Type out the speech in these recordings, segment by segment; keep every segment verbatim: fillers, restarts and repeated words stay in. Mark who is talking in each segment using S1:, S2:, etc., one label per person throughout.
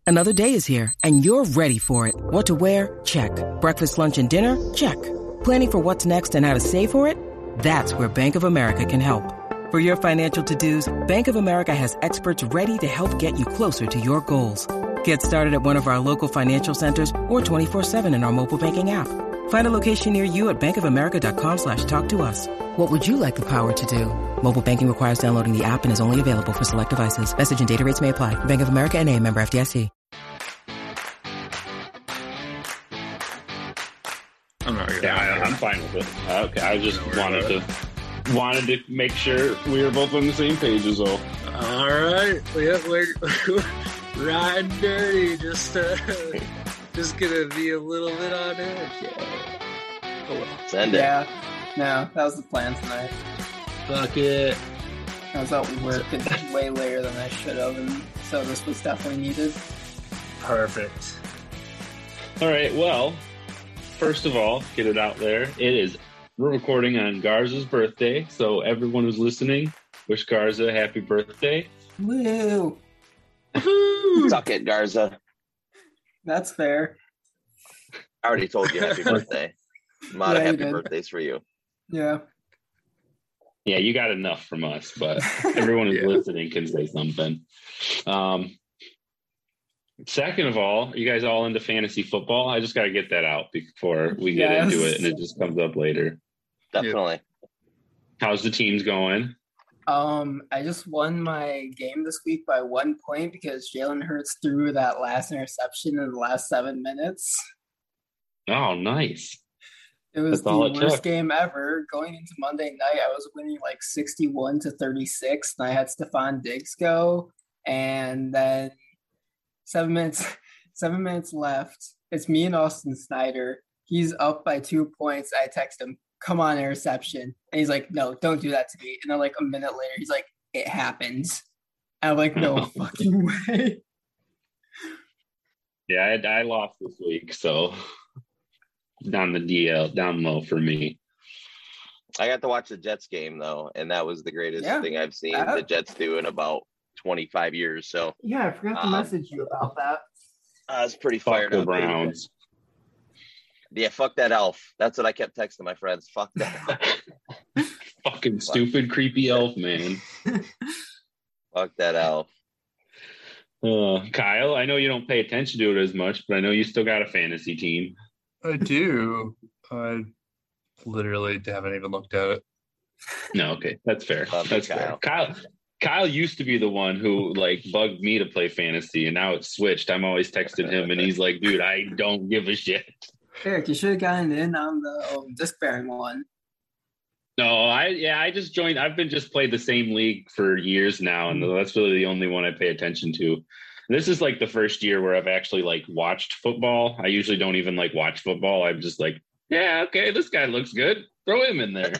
S1: Another day is here, and you're ready for it. What to wear? Check. Breakfast, lunch, and dinner? Check. Planning for what's next and how to save for it? That's where Bank of America can help. For your financial to-dos, Bank of America has experts ready to help get you closer to your goals. Get started at one of our local financial centers or twenty-four seven in our mobile banking app. Find a location near you at bankofamerica.com slash talk to us. What would you like the power to do? Mobile banking requires downloading the app and is only available for select devices. Message and data rates may apply. Bank of America N A, member F D I C.
S2: I'm not gonna
S3: yeah, I, I'm fine with it. Okay, I just wanted to wanted to make sure we were both on the same page as well.
S2: All right, yeah, we're riding dirty. Just, uh, just gonna be a little bit on edge. Yeah.
S4: Oh, well. Send it.
S5: Yeah, no, that was the plan tonight.
S2: Fuck it.
S5: I was out working way later than I should have, and so this was definitely needed.
S2: Perfect.
S3: All right, well. First of all, get it out there. It is, we're recording on Garza's birthday. So everyone who's listening, wish Garza a happy birthday.
S5: Woo!
S4: Suck it, Garza.
S5: That's fair.
S4: I already told you happy birthday. A lot
S5: Yeah,
S4: of
S5: you
S4: happy
S5: did.
S4: birthdays for you.
S5: Yeah.
S3: Yeah, you got enough from us, but everyone who's
S2: Yeah.
S3: listening can say something. Um, second of all, you guys all into fantasy football? I just got to get that out before we get
S5: Yes.
S3: into it, and it just comes up later.
S4: Definitely.
S3: How's the teams going?
S5: Um, I just won my game this week by one point because Jalen Hurts threw that last interception in the last seven minutes.
S3: Oh, nice.
S5: It was
S3: That's all
S5: the
S3: it
S5: worst
S3: took.
S5: game ever. Going into Monday night, I was winning like sixty-one to thirty-six, and I had Stephon Diggs go, and then seven minutes, seven minutes left. It's me and Austin Snyder. He's up by two points. I text him, "Come on, interception," and he's like, "No, don't do that to me." And then like a minute later, he's like, "It happens." And I'm like, "No fucking way."
S3: Yeah, I, I lost this week, so down the D L, down low for me.
S4: I got to watch the Jets game, though, and that was the greatest
S5: Yeah,
S4: thing I've seen
S5: that-
S4: the Jets do in about twenty-five years. So
S5: Yeah, I forgot to
S4: Um,
S5: message you about that.
S4: I was pretty
S3: Fuck
S4: fired
S3: the
S4: up.
S3: Browns.
S4: Yeah, fuck that elf. That's what I kept texting my friends. Fuck that elf.
S3: Fucking stupid, creepy elf, man.
S4: Fuck that elf.
S3: Uh, Kyle, I know you don't pay attention to it as much, but I know you still got a fantasy team.
S2: I do. I literally haven't even looked at it.
S3: No, okay, that's fair.
S4: Love you,
S3: That's fair.
S4: Kyle.
S3: Kyle, Kyle used to be the one who like bugged me to play fantasy, and now it's switched. I'm always texting him, and he's like, "Dude, I don't give a shit."
S5: Eric, you should have gotten in on the um, disc bearing one.
S3: No, I yeah, I just joined. I've been just played the same league for years now, and that's really the only one I pay attention to. This is like the first year where I've actually like watched football. I usually don't even like watch football. I'm just like, yeah, okay, this guy looks good. Throw him in there.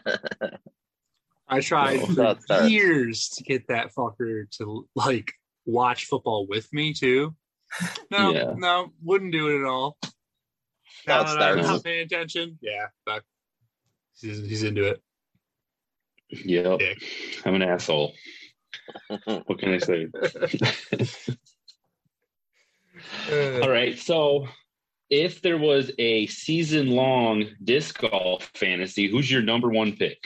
S2: I tried
S4: No, that's
S2: for
S4: not-
S2: years to get that fucker to like watch football with me too. No,
S3: Yeah.
S2: no, wouldn't do it at all. Now
S4: That
S2: that I'm
S4: starts.
S2: not paying attention, yeah, fuck. He's, he's into it.
S3: Yep,
S2: Dick.
S3: I'm an asshole. What can I say?
S2: Uh,
S3: All right, so if there was a season-long disc golf fantasy, who's your number one pick?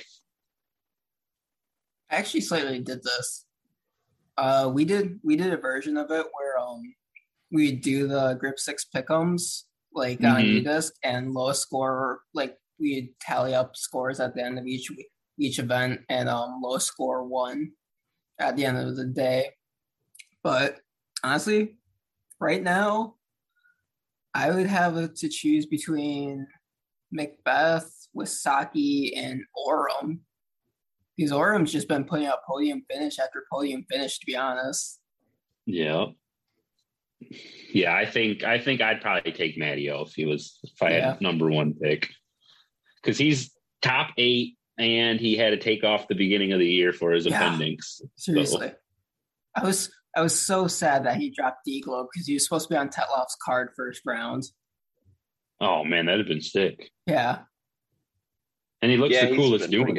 S5: I actually slightly did this. Uh, we did we did a version of it where um we do the grip six pick'ems like on
S3: Mhm.
S5: Udisc, and lowest score, like we tally up scores at the end of each week, each event, and um lowest score won at the end of the day. But honestly, right now, I would have it to choose between Macbeth, Wisaki, and Orem. Because Orem's just been putting up podium finish after podium finish, to be honest.
S3: Yeah. Yeah, I think I think I'd probably take Matteo if he was if I
S5: Yeah.
S3: had number one pick. Because he's top eight and he had to take off the beginning of the year for his
S5: Yeah.
S3: appendix.
S5: Seriously. I was I was so sad that he dropped D-Globe because he was supposed to be on Tetloff's card first round.
S3: Oh man, that'd have been sick.
S5: Yeah.
S3: And he looks
S4: Yeah,
S3: the
S4: he's
S3: coolest
S4: been pretty
S3: doing it.
S4: good.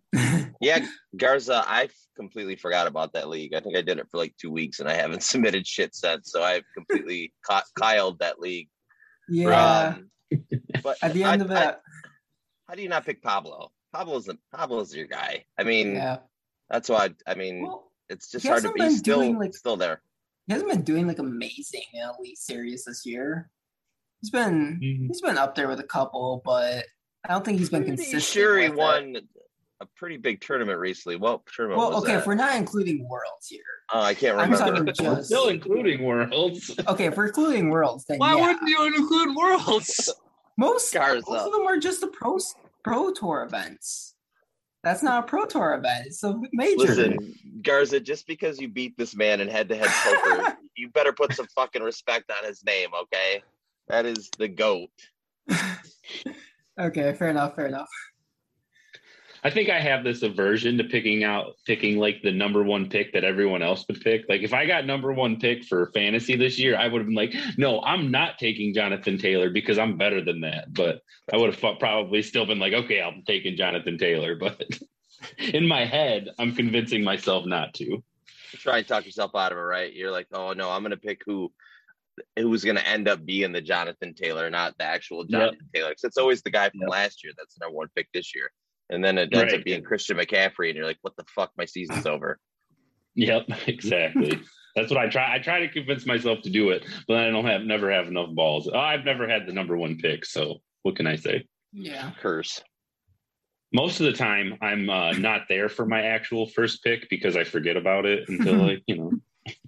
S4: Yeah, Garza, I completely forgot about that league. I think I did it for like two weeks and I haven't submitted shit since. So I've completely ca- Kyled that league.
S5: Yeah.
S4: Um, but
S5: At the
S4: I,
S5: end of
S4: I,
S5: it,
S4: how do you not pick Pablo? Pablo's the, Pablo's your guy. I mean,
S5: yeah.
S4: that's why. I mean,
S5: Well,
S4: it's just
S5: he
S4: hard to
S5: hasn't
S4: be
S5: been
S4: still
S5: doing, like-
S4: still there.
S5: he hasn't been doing like amazing in Elite Series this year. He's been
S3: Mhm.
S5: he's been up there with a couple, but I don't think he's been
S4: Pretty
S5: consistent.
S4: sure he
S5: with it.
S4: won a pretty big tournament recently. What tournament
S5: Well,
S4: was
S5: okay,
S4: that?
S5: if we're not including Worlds here.
S4: Oh, I can't
S5: I'm
S4: remember.
S5: talking
S3: We're
S5: just
S3: still including Worlds.
S5: okay. If we're including Worlds, then
S2: Why
S5: yeah.
S2: wouldn't you include Worlds?
S5: Most
S4: Garza.
S5: most of them are just the pro pro tour events. That's not a pro tour event. It's a major.
S4: Listen, Garza, just because you beat this man in head-to-head poker, you better put some fucking respect on his name, okay? That is the GOAT.
S5: Okay, fair enough. Fair enough.
S3: I think I have this aversion to picking out picking like the number one pick that everyone else would pick. Like if I got number one pick for fantasy this year, I would have been like, no, I'm not taking Jonathan Taylor because I'm better than that. But I would have probably still been like, okay, I'm taking Jonathan Taylor. But in my head, I'm convincing myself not to.
S4: Try and talk yourself out of it, right? You're like, oh no, I'm gonna pick who who's gonna end up being the Jonathan Taylor, not the actual Jonathan yep. Taylor. Because it's always the guy from yep. last year that's the number one pick this year. And then it ends
S3: right.
S4: up being Christian McCaffrey, and you're like, what the fuck? My season's over.
S3: Yep, exactly. That's what I try. I try to convince myself to do it, but I don't have never have enough balls. Oh, I've never had the number one pick, so what can I say?
S5: Yeah.
S4: Curse.
S3: Most of the time, I'm uh, not there for my actual first pick because I forget about it until, like, you know.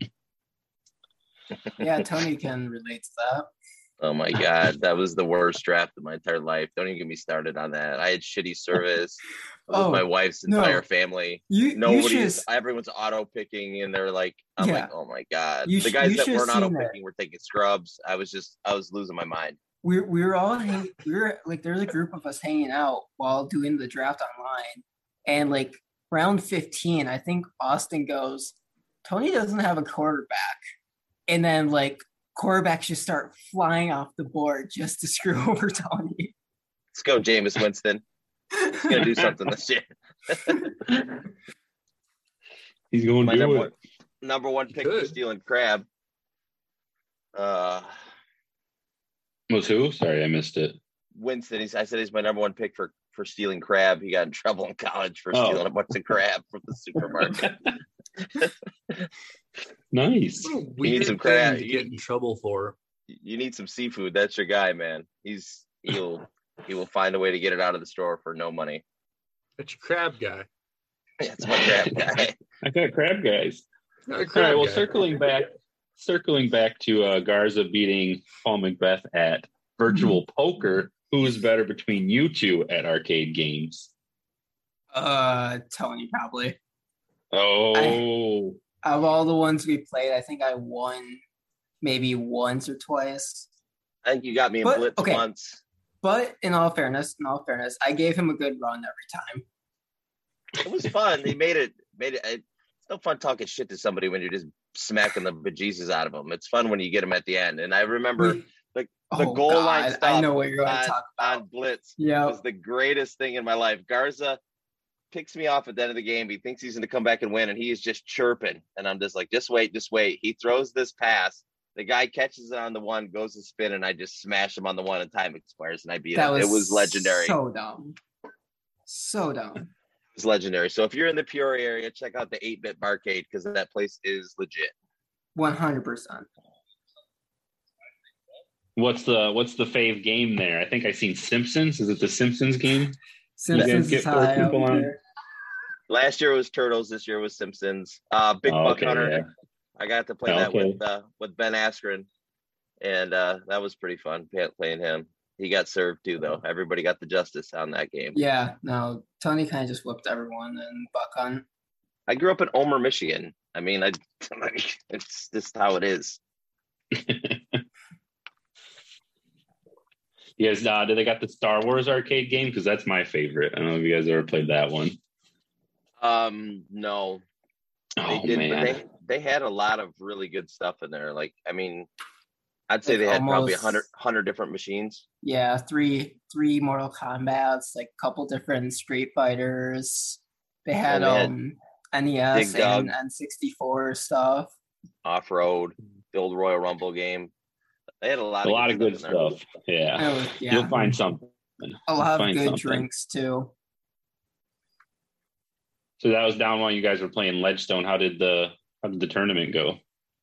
S5: Yeah, Tony can relate to that.
S4: Oh my God, that was the worst draft of my entire life. Don't even get me started on that. I had shitty service with
S5: oh,
S4: my wife's entire
S5: no.
S4: family.
S5: You,
S4: Nobody's,
S5: you should...
S4: everyone's auto picking, and they're like, I'm
S5: yeah.
S4: like, oh my God.
S5: You
S4: the guys
S5: sh-
S4: that weren't auto
S5: that.
S4: picking were taking scrubs. I was just, I was losing my mind.
S5: We we were all hang- we were like there's a group of us hanging out while doing the draft online, and like round fifteen, I think Austin goes, Tony doesn't have a quarterback, and then like. Quarterbacks just start flying off the board just to screw over Tony.
S4: Let's go, Jameis Winston. He's gonna do something this year.
S3: He's going to do
S4: number
S3: it.
S4: One, number one pick for stealing crab. Uh,
S3: was who? Sorry, I missed it.
S4: Winston. He's, I said he's my number one pick for for stealing crab. He got in trouble in college for
S3: oh.
S4: stealing a bunch of crab from the supermarket.
S3: Nice.
S2: What a weird
S4: you need some
S2: thing
S4: crab.
S2: to
S4: You,
S2: get in trouble for.
S4: You need some seafood. That's your guy, man. He's he'll he will find a way to get it out of the store for no money.
S2: That's your crab guy.
S4: That's my crab guy.
S3: I got crab guys.
S2: Got
S3: All right. Well,
S2: guy.
S3: circling back, circling back to uh, Garza beating Paul Macbeth at virtual mm-hmm. poker. Who's better between you two at arcade games?
S5: Uh, Tony probably.
S3: Oh.
S5: I, of all the ones we played, I think I won maybe once or twice.
S4: I think you got me in
S5: but,
S4: blitz
S5: okay.
S4: once.
S5: But in all fairness, in all fairness, I gave him a good run every time.
S4: It was fun. He made it. Made it. It's no fun talking shit to somebody when you're just smacking the bejesus out of them. It's fun when you get them at the end. And I remember.
S5: We,
S4: Like the
S5: oh
S4: goal
S5: God,
S4: line stuff
S5: I know what you're going
S4: on,
S5: to talk about.
S4: on blitz
S5: yep.
S4: was the greatest thing in my life. Garza picks me off at the end of the game. He thinks he's going to come back and win, and he is just chirping. And I'm just like, just wait, just wait. He throws this pass. The guy catches it on the one, goes to spin, and I just smash him on the one, and time expires, and I beat
S5: that
S4: him.
S5: Was
S4: it was legendary.
S5: So dumb. So dumb.
S4: It was legendary. So if you're in the Peoria area, check out the eight-bit Barcade because that place is legit.
S5: one hundred percent.
S3: What's the what's the fave game there? I think I seen Simpsons. Is it the Simpsons game?
S5: Simpsons is high up there.
S4: Last year was Turtles. This year was Simpsons. Uh, Big
S3: oh,
S4: Buck
S3: okay,
S4: Hunter.
S3: Yeah.
S4: I got to play
S3: oh,
S4: that
S3: okay.
S4: with uh, with Ben Askren, and uh, that was pretty fun playing him. He got served too, though. Everybody got the justice on that game.
S5: Yeah, no, Tony kind of just whipped everyone in Buck Hunt.
S4: I grew up in Omer, Michigan. I mean, I it's just how it is.
S3: You guys, uh, did they got the Star Wars arcade game? Because that's my favorite. I don't know if you guys ever played that one.
S4: Um, no.
S3: Oh,
S4: they did,
S3: man.
S4: But they, they had a lot of really good stuff in there. Like, I mean, I'd say
S5: like
S4: they had
S5: almost,
S4: probably a hundred, hundred different machines.
S5: Yeah, three three Mortal Kombats, like a couple different Street Fighters. They had
S4: Well, they had
S5: um N E S
S4: Dig Dug.
S5: and N sixty-four stuff.
S4: Off road, the old Royal Rumble game. They had a lot
S3: A
S4: of
S3: lot
S4: good
S3: of good
S4: stuff in there.
S3: stuff. Yeah.
S5: It was, yeah,
S3: You'll find something.
S5: a
S3: You'll
S5: lot of
S3: find
S5: good
S3: something.
S5: drinks too.
S3: So that was down while you guys were playing Ledgestone. How did the how did the tournament go?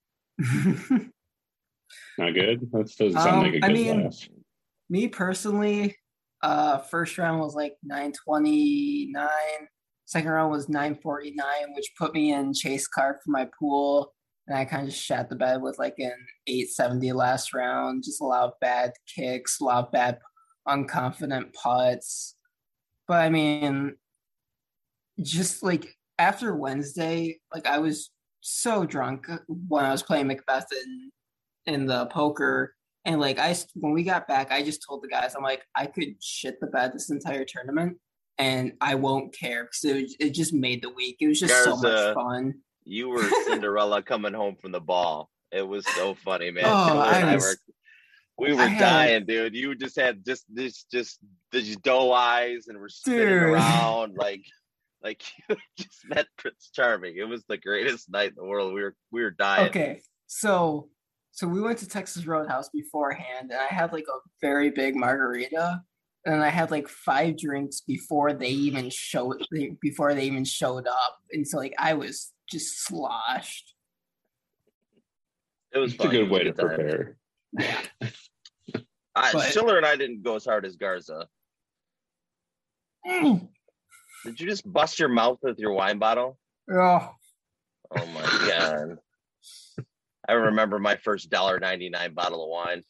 S3: Not good? That doesn't sound
S5: Um,
S3: like a
S5: I
S3: good
S5: mean,
S3: laugh.
S5: Me personally, uh, first round was like nine twenty-nine. Second round was nine forty-nine, which put me in chase card for my pool. And I kind of just shat the bed with like an eight seventy last round. Just a lot of bad kicks, a lot of bad, unconfident putts. But I mean, just like after Wednesday, like I was so drunk when I was playing Macbeth in, in the poker. And like I, when we got back, I just told the guys, I'm like, I could shit the bed this entire tournament, and I won't care because it, it just made the week. It was just so
S4: Garza,
S5: much fun.
S4: You were Cinderella coming home from the ball. It was so funny, man.
S5: Oh,
S4: Taylor
S5: I
S4: and I
S5: was-
S4: were, we were
S5: I had-
S4: dying, dude. You just had just this, just these doe eyes, and were spinning
S5: Dude.
S4: around like, like you just met Prince Charming. It was the greatest night in the world. We were, we were dying.
S5: Okay, so so we went to Texas Roadhouse beforehand, and I had like a very big margarita, and I had like five drinks before they even showed before they even showed up, and so like I was just sloshed.
S4: It was
S3: It's a
S4: fun.
S3: good
S4: It was
S3: way to
S4: time.
S3: prepare.
S5: Yeah,
S4: I,
S5: But-
S4: Schiller and I didn't go as hard as Garza.
S5: Mm.
S4: Did you just bust your mouth with your wine bottle?
S5: Oh,
S4: Oh my god! I remember my first dollar ninety nine bottle of wine.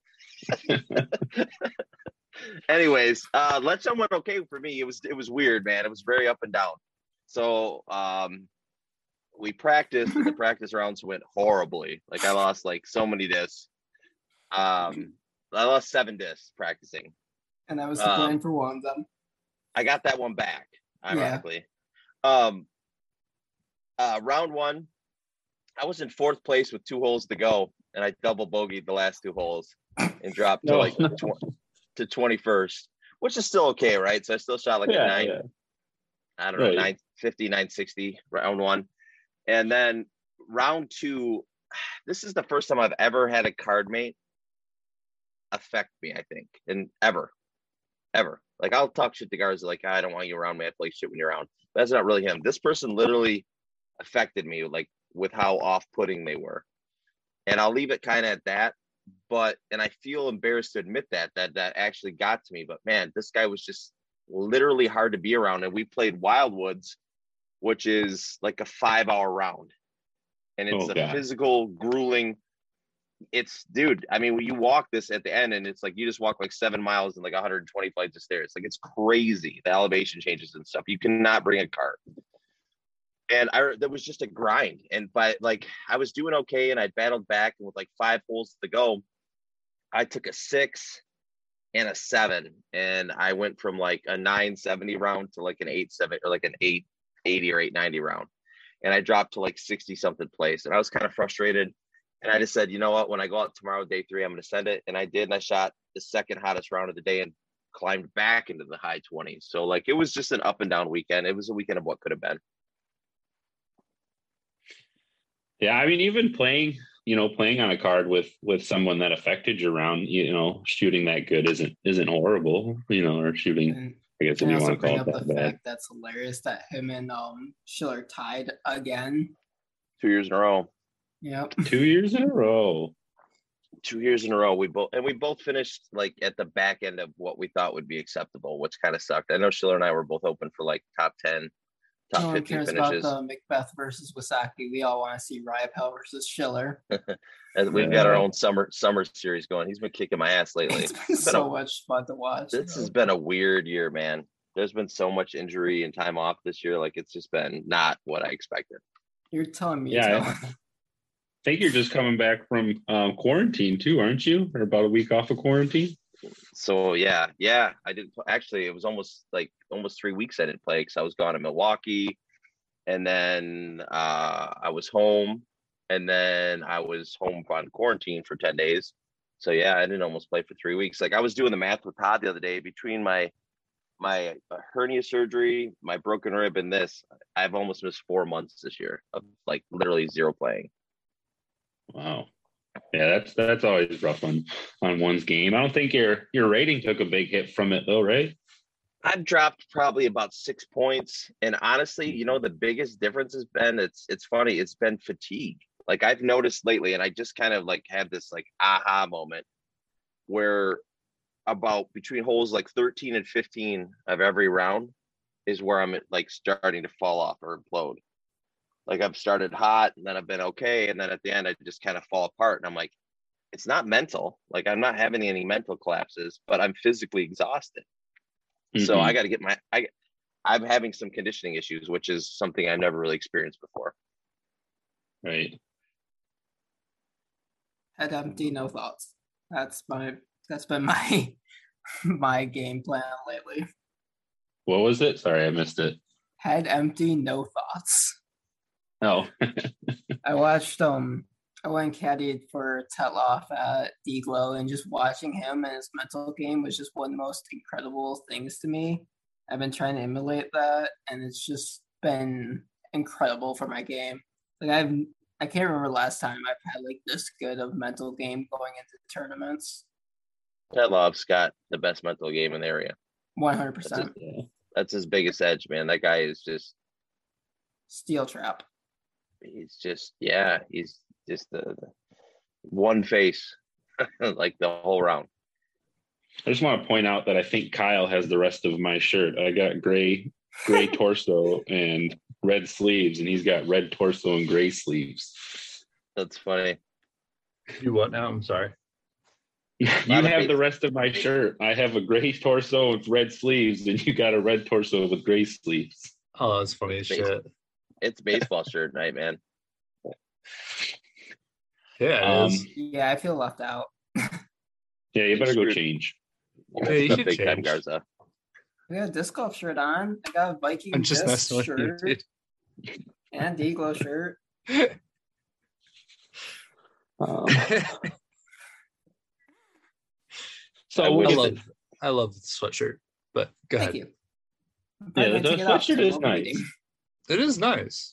S4: Anyways, uh, let someone okay for me. It was it was weird, man. It was very up and down. So um, we practiced, and the practice rounds went horribly. Like I lost like so many discs. Um, I lost seven discs practicing.
S5: and I was to
S4: Um,
S5: blame for one of them.
S4: I got that one back, ironically. Um, uh, round one, I was in fourth place with two holes to go, and I double bogeyed the last two holes and dropped to
S3: No.
S4: like tw- to twenty-first, which is still okay, right? So I still shot like
S3: Yeah,
S4: a nine,
S3: yeah.
S4: I don't know,
S3: Right.
S4: nine fifty, nine sixty, round one. And then round two, this is the first time I've ever had a card mate affect me, I think, and ever, ever. Like I'll talk shit to guys like, I don't want you around me. I play shit when you're around. That's not really him. This person literally affected me, like with how off-putting they were. And I'll leave it kind of at that. But and I feel embarrassed to admit that that that actually got to me. But man, this guy was just literally hard to be around. And we played Wildwoods, which is like a five-hour round, and it's
S3: Oh,
S4: a
S3: God.
S4: physical, grueling. It's dude. I mean, when you walk this at the end, and it's like you just walk like seven miles and like one hundred twenty flights of stairs. Like it's crazy. The elevation changes and stuff. You cannot bring a cart. And I that was just a grind. And but like I was doing okay, and I battled back, and with like five holes to go, I took a six and a seven, and I went from like a nine seventy round to like an eight seven or like an eight eighty or eight ninety round, and I dropped to like sixty something place, and I was kind of frustrated. And I just said, you know what? When I go out tomorrow, day three, I'm going to send it. And I did. And I shot the second hottest round of the day and climbed back into the high twenties. So like, it was just an up and down weekend. It was a weekend of what could have been.
S3: Yeah, I mean, even playing, you know, playing on a card with with someone that affected your round, you know, shooting that good isn't isn't horrible, you know, or shooting.
S5: And
S3: I guess if
S5: I
S3: you
S5: also
S3: want to call
S5: bring
S3: it
S5: up
S3: that
S5: the
S3: bad.
S5: fact that's hilarious that him and um Schiller tied again.
S4: Two years in a row.
S5: Yep.
S3: Two years in a row.
S4: Two years in a row. We both and we both finished like at the back end of what we thought would be acceptable, which kind of sucked. I know Schiller and I were both open for like top ten, top
S5: No one
S4: fifteen
S5: cares
S4: finishes.
S5: about the Macbeth versus Wasaki. We all want to see Ryapel versus Schiller.
S4: And we've got our
S3: Yeah.
S4: own summer summer series going. He's been kicking my ass lately.
S5: It's been
S4: It's been
S5: so
S4: a-
S5: much fun to watch.
S4: This
S5: though.
S4: has been a weird year, man. There's been so much injury and time off this year. Like it's just been not what I expected.
S5: You're telling me.
S3: Yeah,
S5: Joe.
S3: I think you're just coming back from um, quarantine too, aren't you? Or about a week off of quarantine?
S4: So yeah, yeah, I didn't pl- actually. It was almost like almost three weeks I didn't play because I was gone in Milwaukee, and then uh, I was home, and then I was home on quarantine for ten days. So yeah, I didn't almost play for three weeks. Like I was doing the math with Todd the other day between my my hernia surgery, my broken rib, and this, I've almost missed four months this year of like literally zero playing.
S3: Wow. Yeah, that's that's always rough on on one's game. I don't think your your rating took a big hit from it though, right?
S4: I've dropped probably about six points, and honestly, you know, the biggest difference has been it's it's funny. It's been fatigue. Like I've noticed lately, and I just kind of like had this like aha moment where about between holes like thirteen and fifteen of every round is where I'm like starting to fall off or implode. Like I've started hot and then I've been okay. And then at the end, I just kind of fall apart. And I'm like, it's not mental. Like I'm not having any mental collapses, but I'm physically exhausted. Mm-hmm. So I got to get my, I, I'm having some conditioning issues, which is something I've never really experienced before.
S3: Right.
S5: Head empty, no thoughts. That's my, that's been my, my game plan lately.
S3: What was it? Sorry, I missed it.
S5: Head empty, no thoughts.
S3: Oh.
S5: I watched, um, I went caddied for Tetloff at D-Glow, and just watching him and his mental game was just one of the most incredible things to me. I've been trying to emulate that, and it's just been incredible for my game. Like I've, I can't remember last time I've had like this good of mental game going into tournaments.
S4: Tetloff's got the best mental game in the area.
S5: one hundred percent.
S4: That's his, that's his biggest edge, man. That guy is just
S5: steel trap.
S4: He's just, yeah, he's just the, the one face like the whole round.
S3: I just want to point out that I think Kyle has the rest of my shirt. I got gray, gray torso and red sleeves, and he's got red torso and gray sleeves.
S4: That's funny.
S6: You what now? I'm sorry.
S3: You have the rest of my shirt. I have a gray torso with red sleeves, and you got a red torso with gray sleeves.
S6: Oh, that's funny as shit.
S4: It's baseball shirt night, man.
S6: Yeah,
S3: um,
S5: yeah, I feel left out.
S3: Yeah, you better go change.
S6: Yeah, you should
S4: big
S6: change.
S4: Time Garza.
S5: I got a disc golf shirt on. I got a Viking
S6: I'm just
S5: disc
S6: messing with you,
S5: shirt
S6: dude.
S5: and a D-Glow shirt.
S3: Um, so
S6: I,
S3: we'll
S6: I
S3: get
S6: love,
S3: to-
S6: I love the sweatshirt. But go
S5: Thank
S6: ahead.
S5: you. I'm
S3: Yeah,
S5: probably
S3: the
S5: gonna take it off,
S3: sweatshirt
S5: so
S3: is
S5: I'll be
S3: nice.
S5: eating.
S6: It is nice.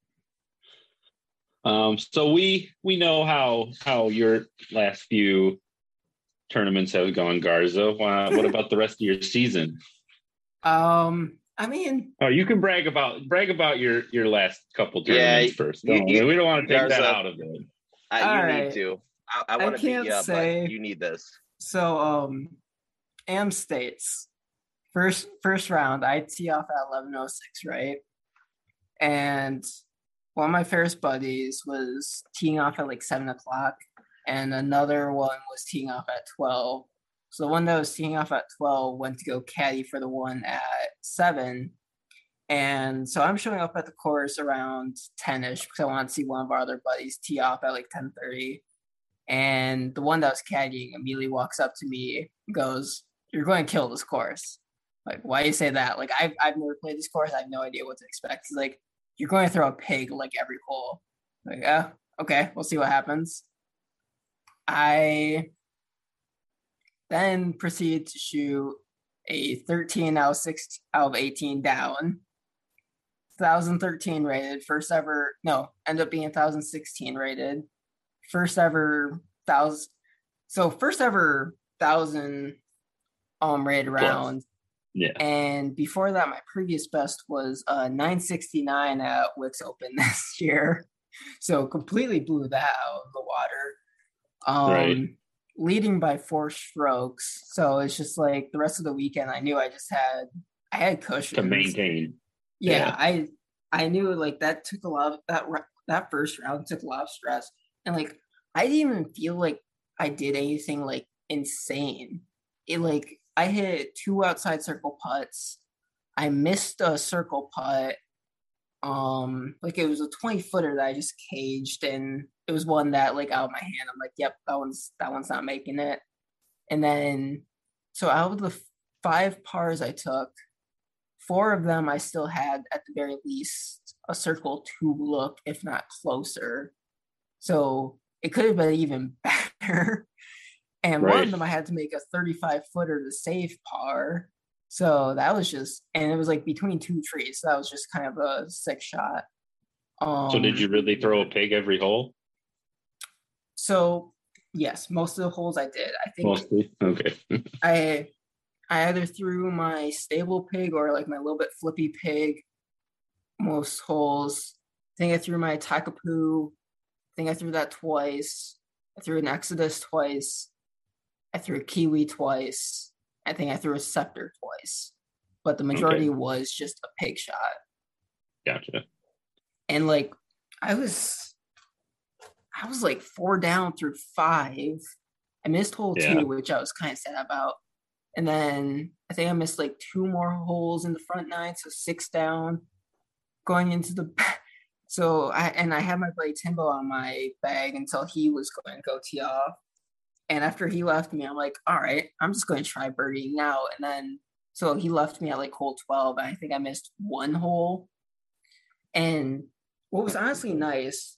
S3: Um, so we we know how how your last few tournaments have gone, Garza. Uh, what about the rest of your season?
S5: Um, I mean,
S3: Oh, you can brag about brag about your your last couple
S4: Yeah,
S3: tournaments first.
S4: you-
S3: Don't-
S4: you-
S3: we don't want to take that
S4: Garza-
S3: out of it.
S4: I, you
S5: All
S4: need
S5: right.
S4: to. I, I
S5: I
S4: want to beat
S5: can't
S4: you up,
S5: say-
S4: but you need this.
S5: so um, Am States first first round. I tee off at eleven oh six, right? And one of my first buddies was teeing off at like seven o'clock, and another one was teeing off at twelve. So the one that was teeing off at twelve went to go caddy for the one at seven. And so I'm showing up at the course around ten-ish because I want to see one of our other buddies tee off at like ten thirty. And the one that was caddying immediately walks up to me and goes, "You're going to kill this course." Like, why do you say that? Like, I've, I've never played this course. I have no idea what to expect. He's like, "You're going to throw a pig like every hole." Like, yeah, okay, we'll see what happens. I then proceed to shoot a thirteen out of six out of eighteen down. one thousand thirteen rated, first ever, no, ended up being one thousand sixteen rated. First ever thousand, so first ever thousand um rated round.
S3: Yeah.
S5: And before that, my previous best was uh nine sixty-nine at Wicks Open this year. So completely blew that out of the water. Um
S3: Right.
S5: Leading by four strokes. So it's just like the rest of the weekend I knew I just had I had cushions.
S3: To maintain.
S5: Yeah,
S3: Yeah.
S5: I I knew like that took a lot of that ra- that first round took a lot of stress. And like I didn't even feel like I did anything like insane. It like I hit two outside circle putts. I missed a circle putt. Um, like it was a twenty footer that I just caged, and it was one that like out of my hand. I'm like, yep, that one's that one's not making it. And then, so out of the five pars I took, four of them I still had at the very least a circle two look, if not closer. So it could have been even better. And one
S3: Right.
S5: of them I had to make a thirty-five footer to save par. So that was just, and it was like between two trees. So that was just kind of a sick shot. Um,
S3: So did you really throw a pig every hole?
S5: So yes, most of the holes I did. I think
S3: Mostly. Okay.
S5: I I either threw my stable pig or like my little bit flippy pig most holes. I think I threw my Takapoo. I think I threw that twice. I threw an Exodus twice. I threw a Kiwi twice. I think I threw a Scepter twice. But the majority
S3: Okay.
S5: was just a pig shot.
S3: Gotcha.
S5: And like I was I was like four down through five. I missed hole
S3: Yeah.
S5: two, which I was kind of sad about. And then I think I missed like two more holes in the front nine, so six down going into the so I and I had my buddy Timbo on my bag until he was going to go tee off. And after he left me, I'm like, all right, I'm just going to try birdieing now. And then so he left me at like hole twelve, and I think I missed one hole. And what was honestly nice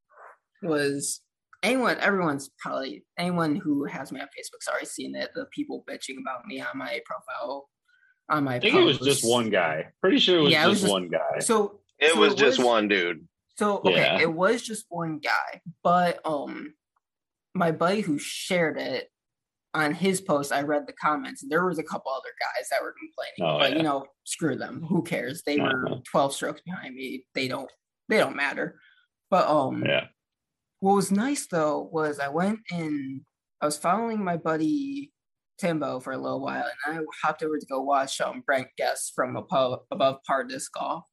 S5: was anyone, everyone's probably, anyone who has me on Facebook's already seen it, the people bitching about me on my profile, on my
S3: I think it was just
S5: posts.
S3: one guy. Pretty sure it was,
S5: Yeah, it was
S3: just,
S5: just-
S3: one guy.
S5: So
S4: It
S5: so
S4: was just one dude.
S5: So okay,
S3: Yeah.
S5: it was just one guy, but um, my buddy who shared it on his post, I read the comments. There was a couple other guys that were complaining,
S3: Oh,
S5: but
S3: yeah.
S5: you know, screw them. Who cares? They were
S3: Uh-huh.
S5: twelve strokes behind me. They don't. They don't matter. But um,
S3: Yeah.
S5: what was nice though was I went and I was following my buddy Timbo for a little while, and I hopped over to go watch um Brent Guest from above, above par disc golf,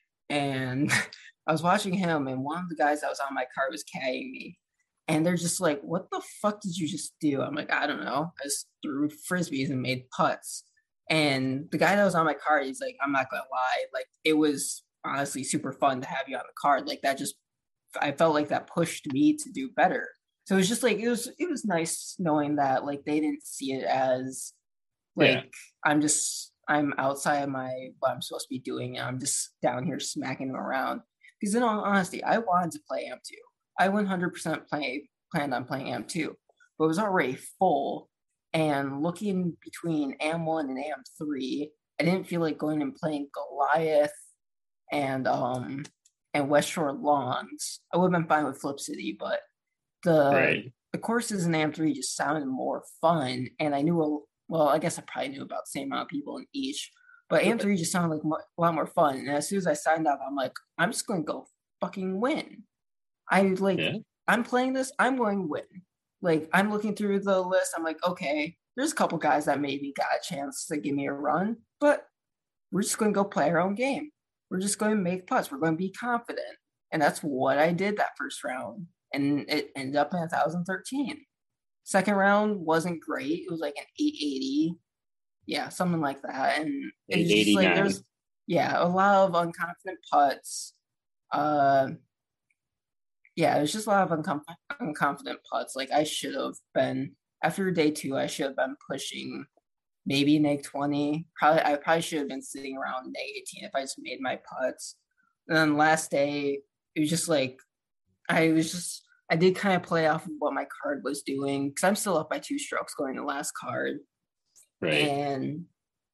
S5: and I was watching him, and one of the guys that was on my cart was caddying me, and they're just like, "What the fuck did you just do?" I'm like, "I don't know. I just threw frisbees and made putts." And the guy that was on my cart, he's like, "I'm not gonna lie, like it was honestly super fun to have you on the card. Like that just, I felt like that pushed me to do better." So it was just like it was it was nice knowing that like they didn't see it as like
S3: Yeah.
S5: I'm just I'm outside of my what I'm supposed to be doing, and I'm just down here smacking them around. Because in all honesty, I wanted to play A M two. I one hundred percent play, planned on playing A M two, but it was already full. And looking between A M one and A M three, I didn't feel like going and playing Goliath and um and West Shore Lawns. I would have been fine with Flip City, but the
S3: Right.
S5: the courses in A M three just sounded more fun. And I knew a well, I guess I probably knew about the same amount of people in each, but A M three just sounded like mo- a lot more fun. And as soon as I signed up, I'm like, I'm just going to go fucking win. I like,
S3: Yeah.
S5: I'm playing this, I'm going to win. Like, I'm looking through the list, I'm like, okay, there's a couple guys that maybe got a chance to give me a run, but we're just going to go play our own game. We're just going to make putts. We're going to be confident. And that's what I did that first round. And it ended up in one thousand thirteen. Second round wasn't great. It was like an eight eighty. Yeah, something like that. And it's just like
S3: eight eighty-nine.
S5: there's yeah, a lot of unconfident putts. Uh yeah, it was just a lot of uncom- unconfident putts. Like I should have been after day two, I should have been pushing maybe neg twenty. Probably I probably should have been sitting around neg eighteen if I just made my putts. And then last day, it was just like I was just I did kind of play off of what my card was doing because I'm still up by two strokes going to last card.
S3: Right.
S5: And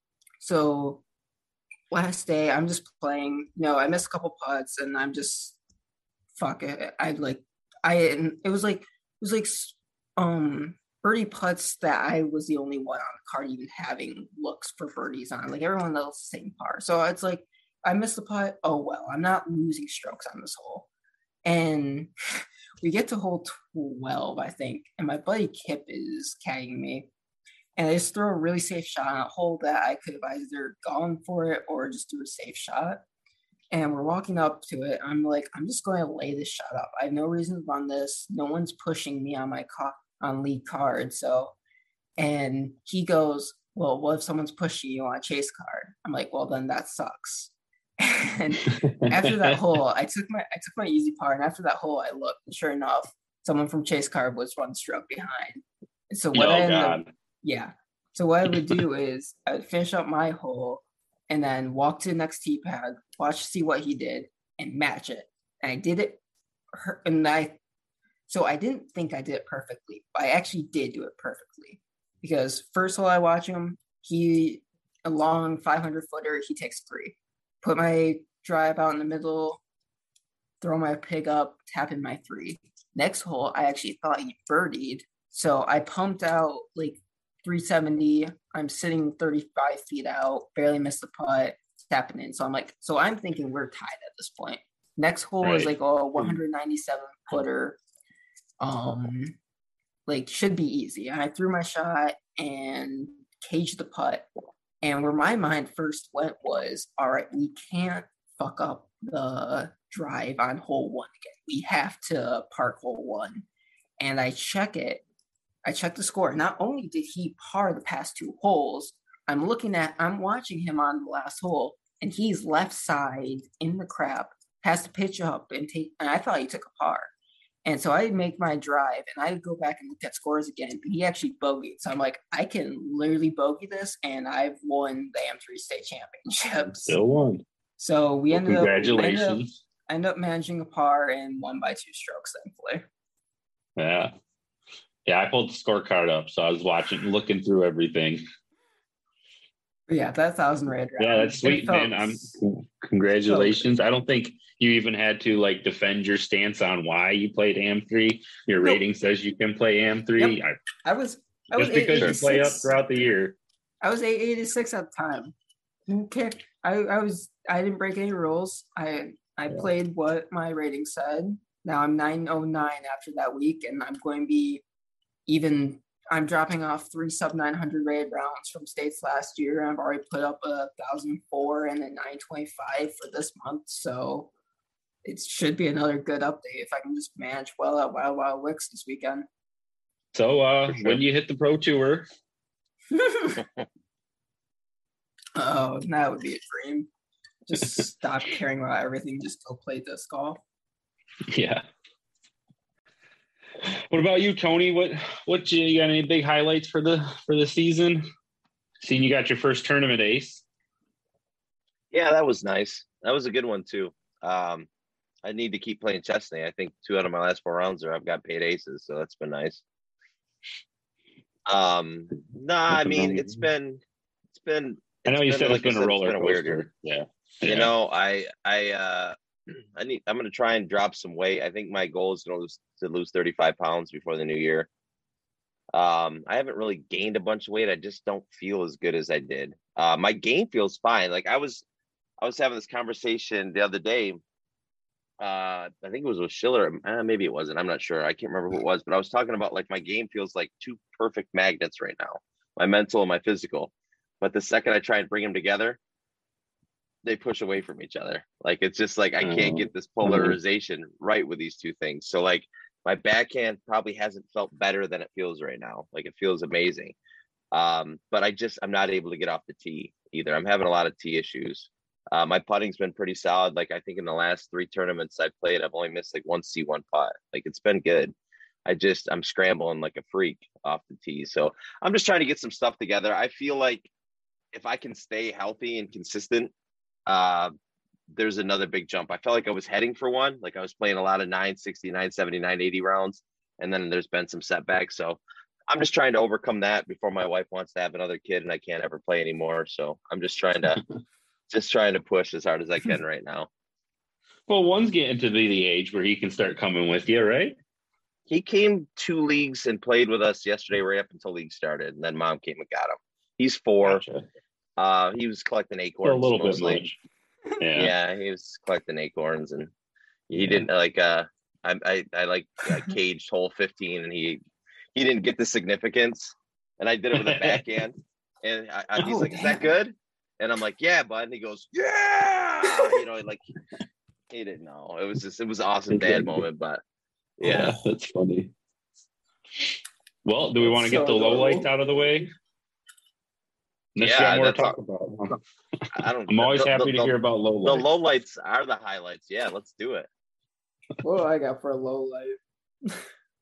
S5: so last day I'm just playing. No, I missed a couple putts and I'm just fuck it. I like I and it was like it was like um birdie putts that I was the only one on the card even having looks for birdies on. Like everyone else same par. So it's like I missed the putt. Oh well, I'm not losing strokes on this hole. And we get to hole twelve, I think, and my buddy Kip is caddying me. And I just throw a really safe shot on a hole that I could have either gone for it or just do a safe shot. And we're walking up to it. I'm like, I'm just going to lay this shot up. I have no reason to run this. No one's pushing me on my co- on lead card. So, and he goes, well, what if someone's pushing you on a chase card? I'm like, well, then that sucks. And after that hole, I took my I took my easy par, and after that hole, I looked, and sure enough, someone from Chase Card was one stroke behind. And so what
S3: oh,
S5: I ended
S3: God.
S5: up, yeah. So what I would do is I would finish up my hole, and then walk to the next tee pad, watch see what he did, and match it. And I did it, and I, so I didn't think I did it perfectly, but I actually did do it perfectly because first hole I watch him, he a long five hundred footer. He takes three. Put my drive out in the middle, throw my pig up, tap in my three. Next hole, I actually thought he birdied. So I pumped out like three seventy. I'm sitting thirty-five feet out, barely missed the putt, tapping in. So I'm like, so I'm thinking we're tied at this point. Next hole
S3: Right.
S5: is like a one ninety-seven footer. Um, like should be easy. And I threw my shot and caged the putt. And where my mind first went was, all right, we can't fuck up the drive on hole one again. We have to park hole one. And I check it. I check the score. Not only did he par the past two holes, I'm looking at, I'm watching him on the last hole, and he's left side in the crap, has to pitch up and take, and I thought he took a par. And so I make my drive and I go back and look at scores again. And he actually bogeyed. So I'm like, I can literally bogey this, and I've won the A M three state championships.
S3: Still won.
S5: So we
S3: Well,
S5: ended up, we ended up
S3: congratulations.
S5: I ended up managing a par and won by two strokes, thankfully.
S3: Yeah. Yeah, I pulled the scorecard up, so I was watching, looking through everything.
S5: But yeah, that thousand rate round.
S3: Yeah, that's
S5: it
S3: sweet,
S5: felt-
S3: man. I'm congratulations. I don't think you even had to like defend your stance on why you played A M three. Your
S5: No.
S3: rating says you can play A M three.
S5: Yep. I was, I was
S3: Just because you play up
S5: eight eighty-six.
S3: throughout the year.
S5: I was eight eighty-six at the time. Okay, I, I was I didn't break any rules. I I
S3: Yeah.
S5: played what my rating said. Now I'm nine oh nine after that week, and I'm going to be even. I'm dropping off three sub nine hundred rated rounds from states last year. I've already put up a thousand four and a nine twenty-five for this month, so it should be another good update if I can just manage well at Wild Wild Wicks this weekend.
S3: So uh
S4: For sure.
S3: when you hit the pro tour,
S5: Oh, that would be a dream. Just stop caring about everything. Just go play disc golf.
S3: yeah. What about you, Tony? What what you, you got any big highlights for the for the season? Seeing you got your first tournament ace.
S4: Yeah, that was nice. That was a good one too. Um, I need to keep playing Chesney. I think two out of my last four rounds are I've got paid aces, so that's been nice. Um, nah, I mean it's been it's been.
S3: I know
S4: it's
S3: you
S4: been,
S3: said
S4: like
S3: it's been
S4: I
S3: a roller
S4: it's been weird year.
S3: coaster. Yeah.
S4: You
S3: Yeah.
S4: know, I I uh I need I'm gonna try and drop some weight. I think my goal is to lose to lose thirty-five pounds before the new year. Um, I haven't really gained a bunch of weight. I just don't feel as good as I did. Uh, my game feels fine. Like I was I was having this conversation the other day. Uh, I think it was with Schiller. Uh, maybe it wasn't. I'm not sure. I can't remember who it was, but I was talking about like my game feels like two perfect magnets right now, my mental and my physical. But the second I try and bring them together, they push away from each other. Like it's just like I can't get this polarization right with these two things. So like my backhand probably hasn't felt better than it feels right now. Like it feels amazing. Um, but I just I'm not able to get off the tee either. I'm having a lot of tee issues. Uh, my putting's been pretty solid. Like I think in the last three tournaments I've played, I've only missed like one C one putt. Like it's been good. I just I'm scrambling like a freak off the tee. So I'm just trying to get some stuff together. I feel like if I can stay healthy and consistent, uh, there's another big jump. I felt like I was heading for one. Like I was playing a lot of nine sixty, nine seventy, nine eighty rounds, and then there's been some setbacks. So I'm just trying to overcome that before my wife wants to have another kid and I can't ever play anymore. So I'm just trying to just trying to push as hard as I can right now.
S3: Well, one's getting to be the age where he can start coming with you, right?
S4: He came two leagues and played with us yesterday right up until league started, and then mom came and got him. He's four.
S3: Gotcha.
S4: Uh, he was collecting
S3: Still
S4: acorns
S3: a little
S4: mostly.
S3: bit much. Yeah.
S4: Yeah, he was collecting acorns, and he didn't like. Uh, I I, I like I caged hole fifteen, and he he didn't get the significance, and I did it with a backhand, and I, I, he's
S5: Oh,
S4: like, "Is that
S5: damn.
S4: good?" And I'm like, "Yeah, bud." And he goes, "Yeah," you know, like he didn't know. It was just it was an awesome dad moment, but yeah.
S3: that's funny. Well, do we want to
S5: That's
S3: get the
S5: so
S3: low
S5: adorable.
S3: lights out of the way? Unless you
S4: Yeah,
S3: got more to
S4: that's
S3: talk about.
S4: I don't.
S3: I'm always
S4: the,
S3: happy
S4: the,
S3: to
S4: the,
S3: hear about low
S4: The
S3: lights.
S4: low lights are the highlights. Yeah, let's do it.
S5: What do I got for a low light?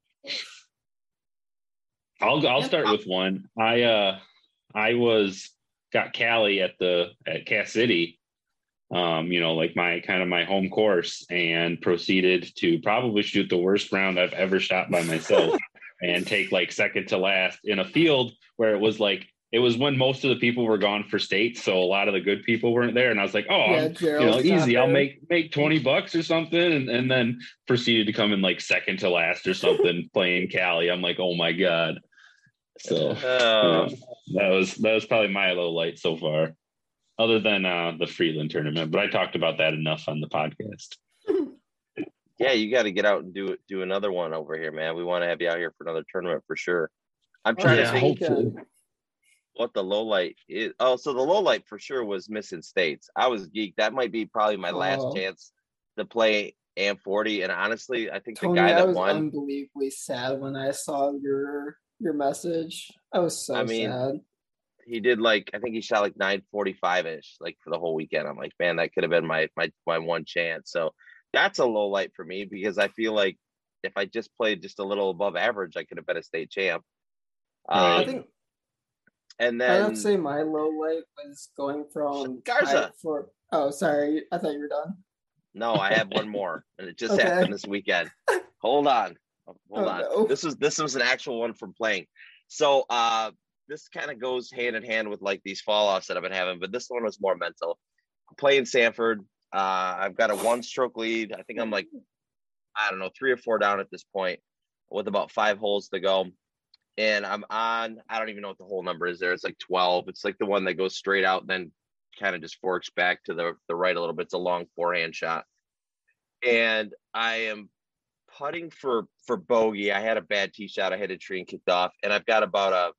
S3: I'll I'll
S5: Yep.
S3: start with one. I uh I was got Cali at the at Cass City, um, you know, like my kind of my home course, and proceeded to probably shoot the worst round I've ever shot by myself and take like second to last in a field where it was like it was when most of the people were gone for states, so a lot of the good people weren't there. And I was like, oh,
S5: Yeah,
S3: I'm, you know,
S5: Gerald's
S3: easy.
S5: not
S3: I'll
S5: there.
S3: make make twenty bucks or something, and, and then proceeded to come in like second to last or something playing Cali. I'm like, oh my god. So
S4: Oh.
S3: yeah, that was that was probably my low light so far, other than uh, the Freeland tournament. But I talked about that enough on the podcast.
S4: Yeah, you got to get out and do do another one over here, man. We want to have you out here for another tournament for sure. I'm
S5: Oh,
S4: trying
S3: yeah,
S4: to think
S3: hopefully.
S4: what the low light is. Oh, so the low light for sure was missing states. I was geeked. That might be probably my last
S5: Oh.
S4: chance to play A M forty. And honestly, I think
S5: Tony,
S4: the guy
S5: I
S4: that
S5: was
S4: won.
S5: unbelievably sad when I saw your your message. I was so
S4: I mean,
S5: sad.
S4: He did like I think he shot like nine forty-five ish like for the whole weekend. I'm like, man, that could have been my my my one chance. So that's a low light for me because I feel like if I just played just a little above average, I could have been a state champ.
S3: Right.
S5: I
S4: Um,
S5: think
S4: and
S5: I'd
S4: then
S5: have to say my low light was going from
S4: Garza.
S5: tied for. Oh, sorry, I thought you were done.
S4: no, I have one more, and it just
S5: Okay.
S4: happened this weekend. Hold on, hold
S5: Oh,
S4: on.
S5: no.
S4: This was this was an actual one from playing. So uh, this kind of goes hand in hand with like these fall offs that I've been having, but this one was more mental. Playing Sanford, uh, I've got a one stroke lead. I think I'm like, I don't know, three or four down at this point, with about five holes to go. And I'm on, I don't even know what the hole number is there. It's like twelve. It's like the one that goes straight out and then kind of just forks back to the, the right a little bit. It's a long forehand shot. And I am putting for, for bogey. I had a bad tee shot. I hit a tree and kicked off. And I've got about a,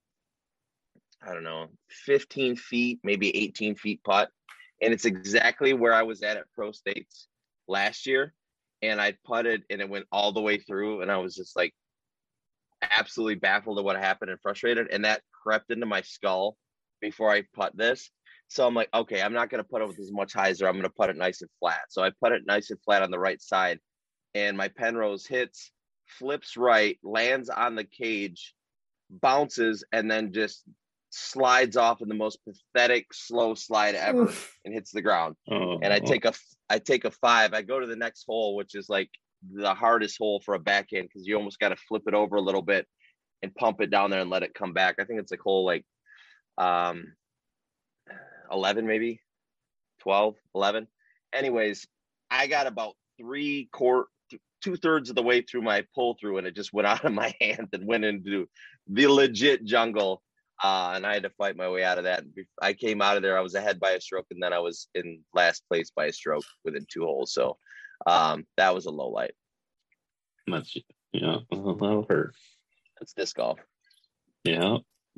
S4: I don't know, fifteen feet, maybe eighteen feet putt. And it's exactly where I was at at Pro States last year. And I putted and it went all the way through. And I was just like, absolutely baffled at what happened and frustrated, and that crept into my skull before I putt this. So I'm like, okay, I'm not going to put it with as much hyzer. I'm going to put it nice and flat. So I put it nice and flat on the right side, and my Penrose hits, flips right, lands on the cage, bounces, and then just slides off in the most pathetic slow slide ever and hits the ground.
S3: Oh,
S4: And I take a I take a five. I go to the next hole, which is like the hardest hole for a backhand because you almost got to flip it over a little bit and pump it down there and let it come back. I think it's like hole like um eleven, maybe twelve, eleven. Anyways, I got about three quarter, two thirds of the way through my pull through, and it just went out of my hand and went into the legit jungle. Uh, and I had to fight my way out of that. I came out of there. I was ahead by a stroke, and then I was in last place by a stroke within two holes. So um, that was a low light.
S3: that's yeah, well, that'll hurt.
S4: That's disc golf.
S3: Yeah.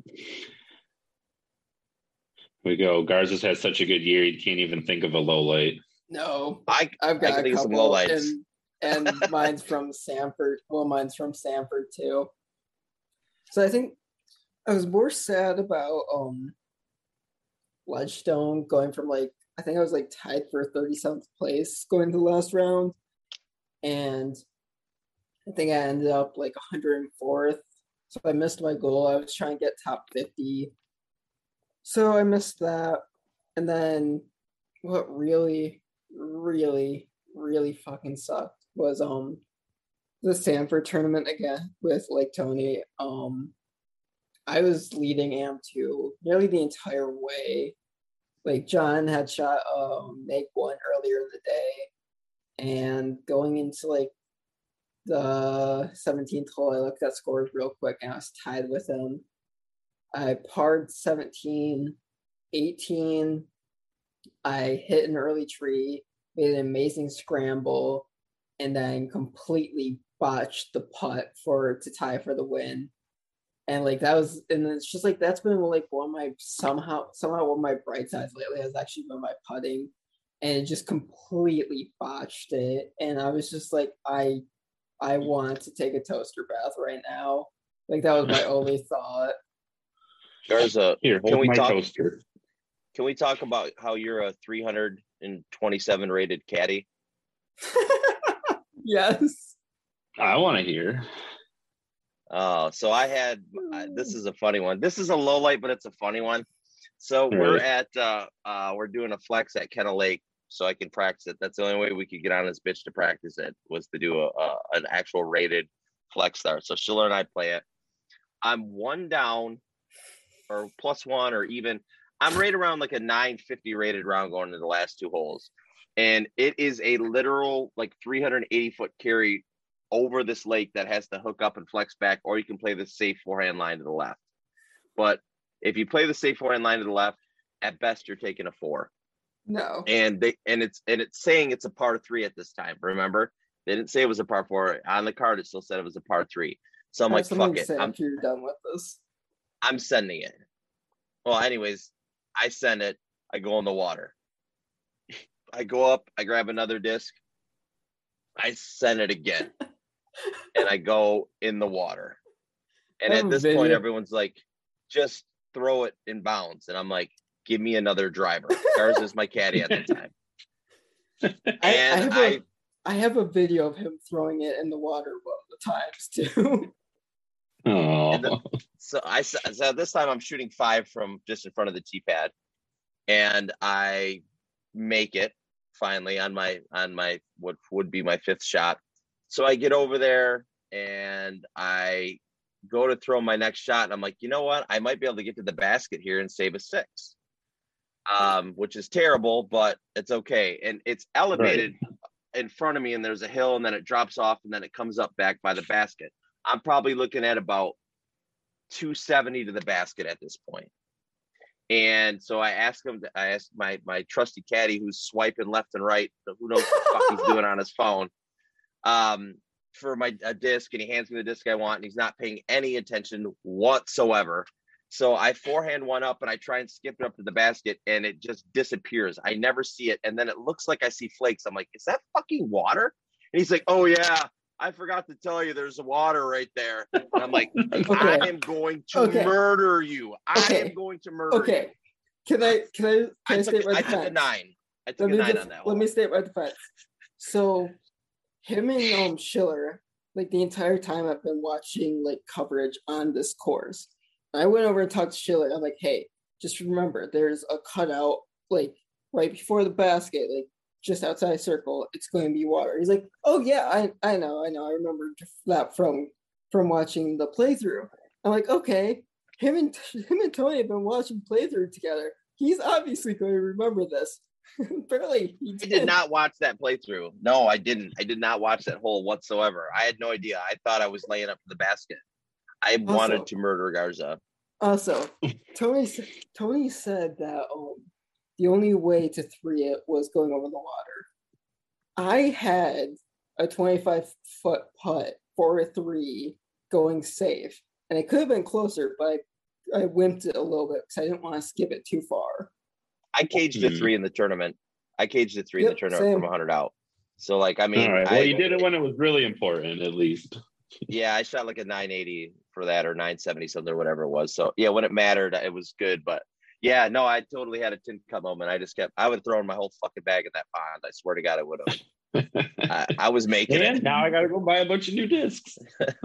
S3: We go. Garza's had such a good year, he can't even think of a low light.
S5: No,
S4: I
S5: I've
S4: I
S5: got
S4: can
S5: a
S4: think of some
S5: couple,
S4: lowlights.
S5: and and mine's from Sanford. Well, mine's from Sanford too. So I think I was more sad about um Ledgestone going from like I think I was like tied for thirty-seventh place going to the last round, and I think I ended up like one hundred fourth. So I missed my goal. I was trying to get top fifty. So I missed that. And then what really, really, really fucking sucked was um the Sanford tournament again with Lake Tony. Um I was leading A M two nearly the entire way. Like John had shot um make one earlier in the day. And going into like the seventeenth hole, I looked at scores real quick and I was tied with him. I parred seventeen, eighteen. I hit an early tree, made an amazing scramble, and then completely botched the putt for to tie for the win. And like that was, and it's just like that's been like one of my somehow somehow one of my bright sides lately has actually been my putting, and it just completely botched it. And I was just like, I I want to take a toaster bath right now. Like that was my only thought.
S4: Garza,
S3: Here,
S4: can
S3: hold
S4: we
S3: my
S4: talk?
S3: toaster.
S4: Can we talk about how you're a three hundred twenty-seven rated caddy?
S5: Yes.
S3: I want to hear.
S4: Oh, so I had uh, this is a funny one. This is a low light, but it's a funny one. So we're
S3: Right.
S4: at uh, uh we're doing a flex at Kennel Lake, so I can practice it. That's the only way we could get on this bitch to practice it was to do a, a an actual rated flex start. So Schiller and I play it. I'm one down, or plus one or even. I'm right around like a nine fifty rated round going into the last two holes. And it is a literal like three hundred eighty foot carry over this lake that has to hook up and flex back, or you can play the safe forehand line to the left. But if you play the safe forehand line to the left, at best you're taking a four.
S5: No.
S4: And they and it's and it's saying it's a par three at this time. Remember, they didn't say it was a par four on the card. It still said it was a par three. So I'm
S5: I have
S4: like,
S5: something
S4: fuck
S5: to
S4: it.
S5: say
S4: I'm
S5: after you're done with this.
S4: I'm sending it. Well, anyways, I send it. I go in the water. I go up. I grab another disc. I send it again, and I go in the water. And
S5: I
S4: at
S5: have a
S4: this point,
S5: video.
S4: everyone's like, "Just throw it in bounds." And I'm like, "Give me another driver." Garza's my caddy at the time.
S5: I, I
S4: And
S5: have
S4: I,
S5: a I have a video of him throwing it in the water one of the times too.
S3: Oh,
S4: And the- so I s- so this time I'm shooting five from just in front of the tee pad, and I make it finally on my on my what would be my fifth shot. So I get over there and I go to throw my next shot, and I'm like, you know what? I might be able to get to the basket here and save a six, um, which is terrible, but it's okay. And it's elevated in front of me, and there's a hill, and then it drops off, and then it comes up back by the basket. I'm probably looking at about two seventy to the basket at this point. And so I asked him, to, I asked my my trusty caddy who's swiping left and right, so who knows what the fuck he's doing on his phone, um, for my a disc, and he hands me the disc I want, and he's not paying any attention whatsoever. So I forehand one up, and I try and skip it up to the basket, and it just disappears. I never see it, and then it looks like I see flakes. I'm like, is that fucking water? And he's like, oh yeah, I forgot to tell you there's water right there. And I'm like,
S5: Okay.
S4: I am going to
S5: Okay.
S4: murder you. I
S5: Okay.
S4: am going to murder you.
S5: Okay. Can I can I can I,
S4: I
S5: state
S4: took,
S5: my
S4: I took a
S5: defense?
S4: nine. I took
S5: Let
S4: a
S5: me
S4: nine
S5: def-
S4: on that
S5: let
S4: one.
S5: me state my defense. So him and um Schiller, like the entire time I've been watching like coverage on this course. I went over and talked to Schiller. I'm like, hey, just remember there's a cutout like right before the basket, like just outside circle, it's going to be water. He's like, oh yeah, I I know, I know. I remember that from from watching the playthrough. I'm like, okay, him and him and Tony have been watching playthrough together. He's obviously going to remember this. Apparently, he
S4: I
S5: did.
S4: did not watch that playthrough. No, I didn't. I did not watch that hole whatsoever. I had no idea. I thought I was laying up to the basket. I wanted
S5: Also-
S4: to murder Garza.
S5: Also, Tony s- Tony said that um the only way to three it was going over the water. I had a twenty-five foot putt for a three going safe, and it could have been closer, but I, I wimped it a little bit because I didn't want to skip it too far.
S4: I caged a
S3: Hmm.
S4: three in the tournament. I caged a three in
S5: Yep,
S4: the tournament
S5: same.
S4: from one hundred out. So, like, I mean,
S3: all right. Well,
S4: I,
S3: you did it when it was really important, at least.
S4: yeah, I shot like a nine eighty for that, or nine seventy something, or whatever it was. So, yeah, when it mattered, it was good. But yeah, no, I totally had a tin cup moment. I just kept, I would have thrown my whole fucking bag in that pond. I swear to God, I would have. I, I was making
S3: And
S4: it.
S3: now I got to go buy a bunch of new discs.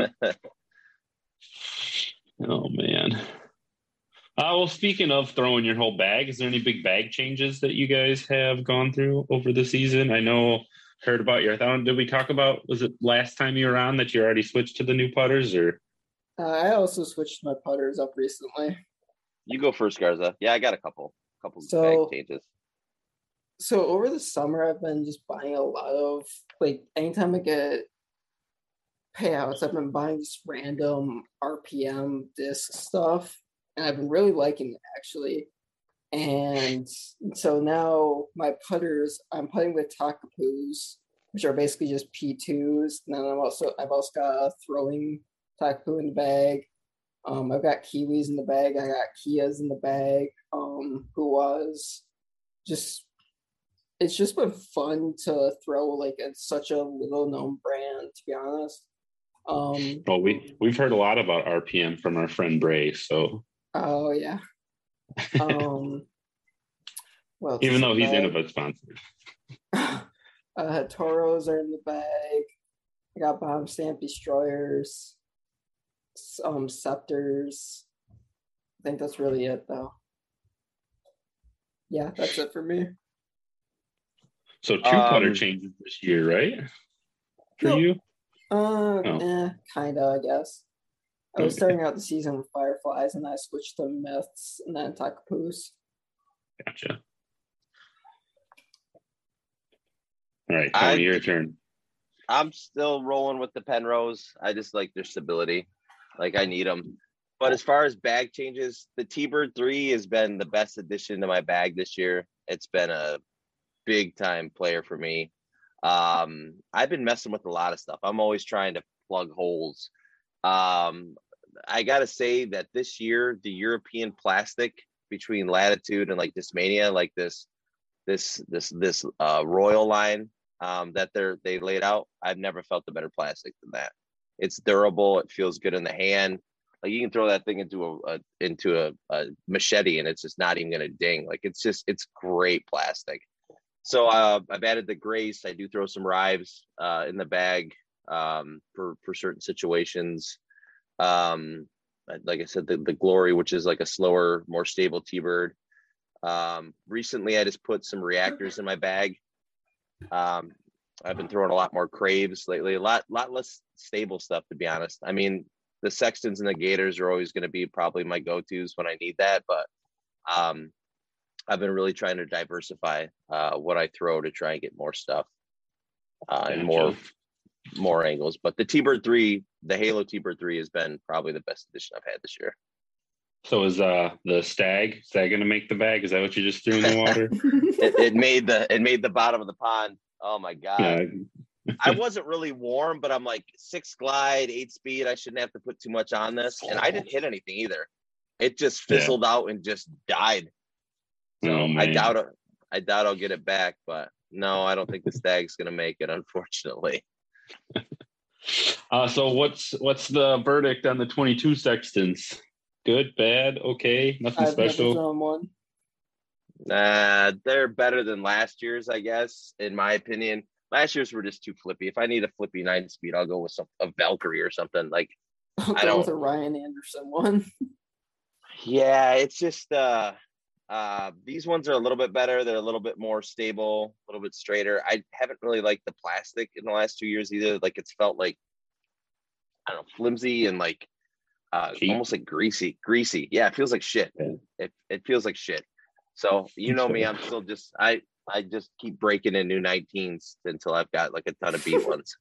S3: Oh man. Uh, well, speaking of throwing your whole bag, is there any big bag changes that you guys have gone through over the season? I know, heard about your. I thought, did we talk about? Was it last time you were on that you already switched to the new putters, or?
S5: Uh, I also switched my putters up recently.
S4: You go first, Garza. Yeah, I got a couple, couple
S5: So-
S4: bag changes.
S5: So over the summer, I've been just buying a lot of like anytime I get payouts, I've been buying just random R P M disc stuff, and I've been really liking it actually. And so now my putters, I'm putting with Takapus, which are basically just P twos. And then I'm also I've also got a throwing Takapu in the bag. Um, I've got Kiwis in the bag. I got Kias in the bag. Um, who was just it's just been fun to throw like at such a little known brand, to be honest. Um,
S3: Well, we we've heard a lot about R P M from our friend Bray, so
S5: oh yeah. Um, well,
S3: even though he's Innova sponsored.
S5: uh, Toros are in the bag. I got bomb stamp destroyers, s- um, scepters. I think that's really it, though. Yeah, that's it for me.
S3: So two putter
S4: Um,
S3: changes this year, right? For
S5: Yep.
S3: you?
S5: Uh,
S3: Oh.
S5: eh, kinda, I guess. I was starting out the season with Fireflies, and I switched to Myths and then Takapoos.
S3: Gotcha. All right, Tony,
S4: I-
S3: your turn.
S4: I'm still rolling with the Penrose. I just like their stability. Like I need them. But as far as bag changes, the T-Bird three has been the best addition to my bag this year. It's been a big time player for me. Um, I've been messing with a lot of stuff. I'm always trying to plug holes. Um, I got to say that this year, the European plastic between Latitude and like Discmania, like this, this, this, this uh, Royal line um, that they're, they laid out, I've never felt a better plastic than that. It's durable. It feels good in the hand. Like you can throw that thing into a, a into a, a machete and it's just not even gonna ding. Like it's just it's great plastic. So uh, I've added the Grace. I do throw some Rives uh, in the bag um, for for certain situations. Um, like I said, the, the Glory, which is like a slower, more stable T-Bird. Um, recently, I just put some reactors in my bag. Um, I've been throwing a lot more Craves lately. A lot lot less stable stuff, to be honest. I mean. The Sextons and the Gators are always going to be probably my go-tos when I need that, but um, I've been really trying to diversify uh, what I throw to try and get more stuff uh, and more more angles. But the T-Bird three, the Halo T-Bird three has been probably the best addition I've had this year.
S3: So is uh the Stag, is that going to make the bag? Is that what you just threw in the water?
S4: it, it made the it made the bottom of the pond. Oh my God.
S3: Yeah.
S4: I wasn't really warm, but I'm like six glide, eight speed. I shouldn't have to put too much on this. And I didn't hit anything either. It just fizzled yeah. out and just died. So
S3: oh,
S4: I doubt it. I doubt I'll get it back, but no, I don't think the Stag's going to make it, unfortunately.
S3: uh, so what's, what's the verdict on the twenty-two Sextons? Good, bad, okay, nothing
S5: I've
S3: special.
S5: Never thrown one.
S4: Uh, they're better than last year's, I guess, in my opinion. Last year's were just too flippy. If I need a flippy nine speed, I'll go with some a Valkyrie or something. Like
S5: I'll
S4: I
S5: go
S4: don't.
S5: with a Ryan Anderson one.
S4: Yeah, it's just uh, uh, these ones are a little bit better. They're a little bit more stable, a little bit straighter. I haven't really liked the plastic in the last two years either. Like it's felt like I don't know, flimsy and like uh, almost like greasy, greasy. Yeah, it feels like shit.
S3: Yeah.
S4: It it feels like shit. So you know me, I'm still just I. I just keep breaking in new nineteens until I've got like a ton of beat ones.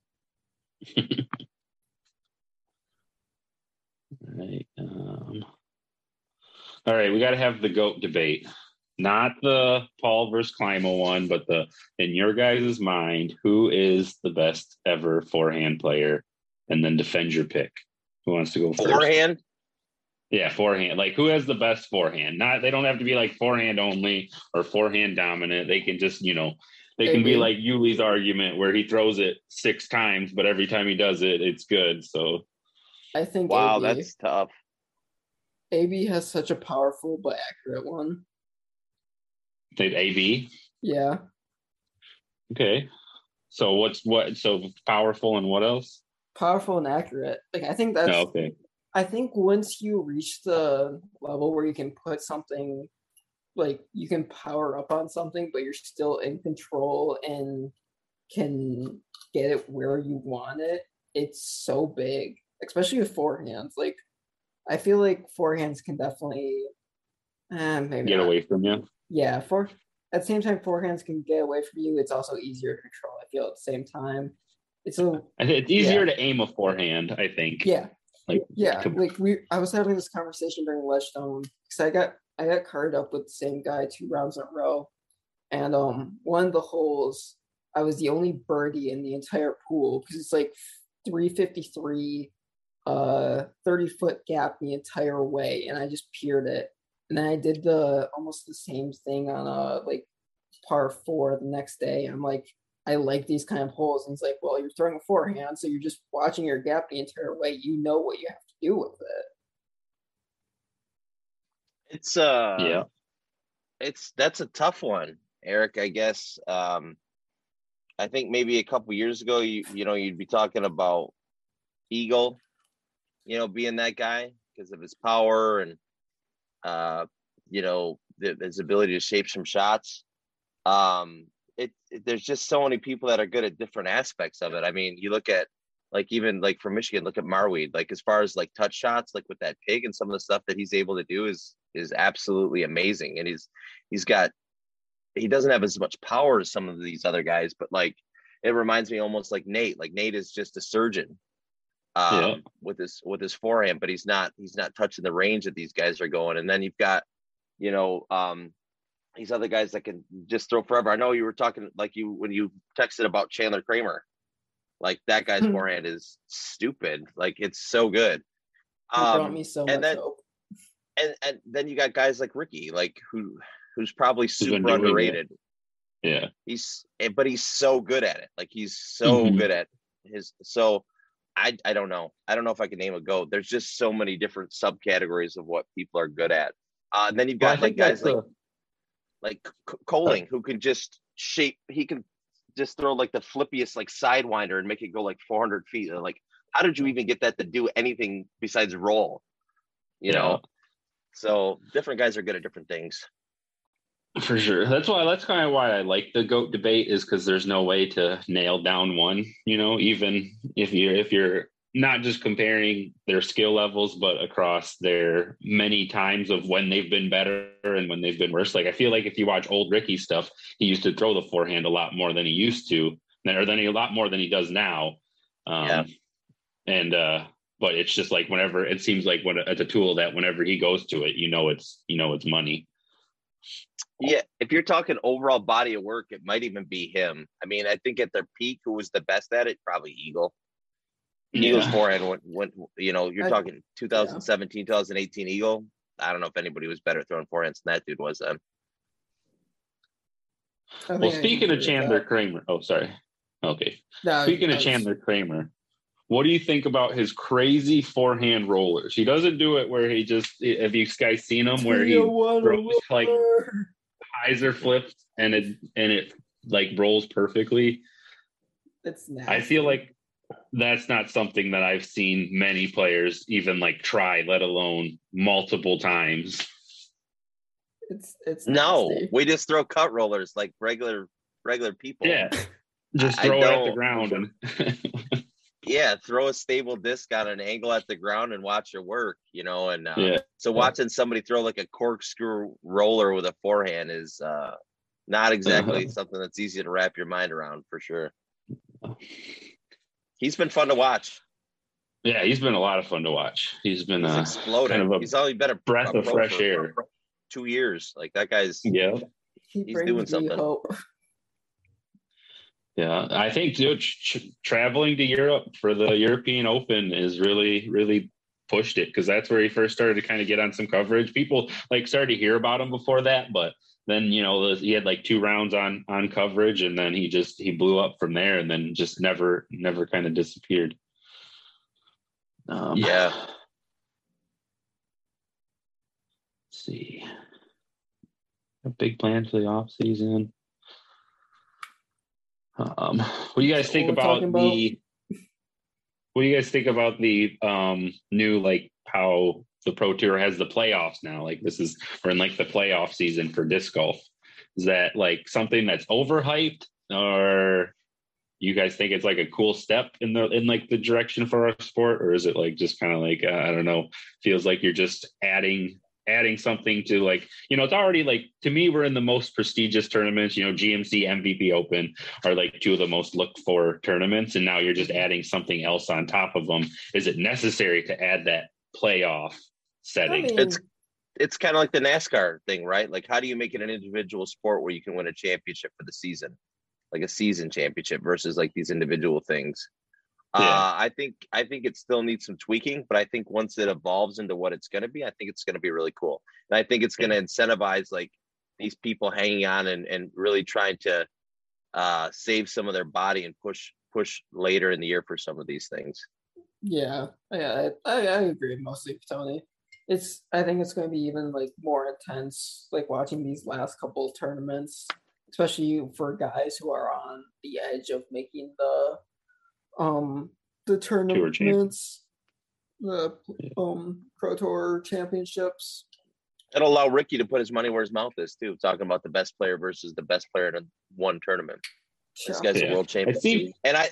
S3: Right. Um, all right, we got to have the GOAT debate. Not the Paul versus Climo one, but the in your guys' mind, who is the best ever forehand player? And then defend your pick. Who wants to go first?
S4: Forehand?
S3: Yeah, forehand. Like who has the best forehand? Not they don't have to be like forehand only or forehand dominant. They can just, you know, they can be like Yuli's argument where he throws it six times, but every time he does it, it's good. So
S5: I think
S4: wow,
S5: A B,
S4: that's tough.
S5: A B has such a powerful but accurate one.
S3: They A B?
S5: Yeah.
S3: Okay. So what's what so powerful and what else?
S5: Powerful and accurate. Like I think that's
S3: oh, okay.
S5: I think once you reach the level where you can put something, like you can power up on something, but you're still in control and can get it where you want it, it's so big, especially with forehands. Like, I feel like forehands can definitely eh, maybe
S3: get
S5: not.
S3: away from you.
S5: Yeah, for at the same time, forehands can get away from you. It's also easier to control, I feel, at the same time. It's a
S3: I think it's easier
S5: yeah.
S3: to aim a forehand, I think.
S5: Yeah.
S3: Like
S5: yeah,
S3: to,
S5: like we, I was having this conversation during Ledgestone because I got, I got carded up with the same guy two rounds in a row, and um, one of the holes, I was the only birdie in the entire pool because it's like three fifty-three, uh, thirty foot gap the entire way, and I just peered it, and then I did the almost the same thing on a like par four the next day. I'm like, I like these kind of holes. And it's like, well, you're throwing a forehand, so you're just watching your gap the entire way. You know what you have to do with it.
S4: It's uh
S3: yeah.
S4: It's that's a tough one, Eric, I guess. Um I think maybe a couple years ago you you know you'd be talking about Eagle, you know, being that guy because of his power and uh you know the, his ability to shape some shots. Um It, it, there's just so many people that are good at different aspects of it. I mean, you look at Like even like from Michigan, look at Marweed. Like as far as like touch shots, like with that pig and some of the stuff that he's able to do is is absolutely amazing. And he's he's got he doesn't have as much power as some of these other guys, but like it reminds me almost like Nate. Like Nate is just a surgeon um,
S3: Yeah.
S4: with his with his forehand, but he's not he's not touching the range that these guys are going. And then you've got, you know, um, these other guys that can just throw forever. I know you were talking like you when you texted about Chandler Kramer. Like that guy's
S5: Hmm.
S4: forehand is stupid. Like it's so good.
S5: He brought
S4: Um,
S5: me so
S4: and
S5: much
S4: then
S5: hope.
S4: and and then you got guys like Ricky, like who who's probably
S3: been
S4: super
S3: doing it.
S4: underrated.
S3: Yeah.
S4: He's eh, but he's so good at it. Like he's so
S3: Mhm.
S4: good at his. So I I don't know. I don't know if I can name a goat. There's just so many different subcategories of what people are good at. Uh, and then you've
S3: Well, I
S4: got like
S3: think
S4: guys
S3: that's
S4: like
S3: a-
S4: like C- Coling who can just shape. He can just throw like the flippiest like sidewinder and make it go like four hundred feet. And like, how did you even get that to do anything besides roll? You
S3: Yeah.
S4: know. So different guys are good at different things.
S3: For sure. That's why that's kind of why I like the GOAT debate, is because there's no way to nail down one, you know, even if you if you're not just comparing their skill levels, but across their many times of when they've been better and when they've been worse. Like I feel like if you watch old Ricky stuff, he used to throw the forehand a lot more than he used to, or than he, a lot more than he does now. Um
S4: Yeah.
S3: and uh but it's just like whenever it seems like when it's a tool that whenever he goes to it, you know it's you know it's money.
S4: Yeah, if you're talking overall body of work, it might even be him. I mean, I think at their peak, who was the best at it? Probably Eagle. Eagle's
S3: Yeah.
S4: forehand went, went you know, you're
S5: I-
S4: talking twenty seventeen, twenty eighteen Eagle. I don't know if anybody was better at throwing forehands than that dude was then.
S5: I
S3: Well,
S5: think I
S3: speaking
S5: can
S3: of
S5: agree with
S3: Chandler
S5: that.
S3: Kramer, oh sorry. Okay.
S5: No,
S3: Speaking
S5: I
S3: of
S5: was-
S3: Chandler Kramer, what do you think about his crazy forehand rollers? He doesn't do it where he just, have you guys seen him where he
S5: Three oh one
S3: throws like
S5: roller.
S3: hyzer flips and it and it like rolls perfectly?
S5: It's nasty.
S3: I feel like that's not something that I've seen many players even like try, let alone multiple times.
S5: it's it's
S4: No,
S5: nasty.
S4: we just throw cut rollers like regular regular people.
S3: Yeah. Just
S4: I
S3: throw it at the
S4: don't-
S3: ground and
S4: Yeah, throw a stable disc on an angle at the ground and watch it work, you know. And uh,
S3: yeah.
S4: so watching somebody throw like a corkscrew roller with a forehand is uh, not exactly
S3: Uh-huh.
S4: something that's easy to wrap your mind around for sure. He's been fun to watch.
S3: Yeah, he's been a lot of fun to watch. He's been
S4: He's
S3: uh,
S4: exploded.
S3: kind of a
S4: He's only been a
S3: breath
S4: a
S3: of
S4: pro
S3: fresh
S4: for
S3: air.
S4: two years. Like that guy's
S3: Yeah.
S5: He
S4: He's
S5: brings
S4: doing
S5: me
S4: something.
S5: hope.
S3: Yeah, I think dude, tr- traveling to Europe for the European Open is really, really pushed it, because that's where he first started to kind of get on some coverage. People like started to hear about him before that, but then you know he had like two rounds on on coverage, and then he just he blew up from there, and then just never, never kind of disappeared. Um,
S4: Yeah.
S3: Let's see. A big plan for the off season. Um, what do you guys
S5: So
S3: think
S5: what we're
S3: about,
S5: talking about?
S3: the? What do you guys think about the um, new, like how the Pro Tour has the playoffs now? Like this is we're in like the playoff season for disc golf. Is that like something that's overhyped, or you guys think it's like a cool step in the in like the direction for our sport, or is it like just kind of like uh, I don't know, feels like you're just adding adding something to, like, you know, it's already like, to me, we're in the most prestigious tournaments, you know, G M C, M V P Open are like two of the most looked for tournaments. And now you're just adding something else on top of them. Is it necessary to add that playoff setting?
S5: I mean,
S4: It's- it's kind of like the NASCAR thing, right? Like, how do you make it an individual sport where you can win a championship for the season, like a season championship versus like these individual things?
S3: Yeah.
S4: Uh, I think I think it still needs some tweaking, but I think once it evolves into what it's going to be, I think it's going to be really cool. And I think it's going to incentivize like these people hanging on and, and really trying to uh, save some of their body and push push later in the year for some of these things.
S5: yeah, yeah, I, I, I agree mostly with Tony. It's I think it's going to be even like more intense, like watching these last couple of tournaments, especially for guys who are on the edge of making the um the tournaments, the um Pro Tour championships.
S4: It'll allow Ricky to put his money where his mouth is too, talking about the best player versus the best player in one tournament. This
S5: Yeah.
S4: guy's
S3: Yeah.
S4: a world champion.
S3: I see-
S4: And I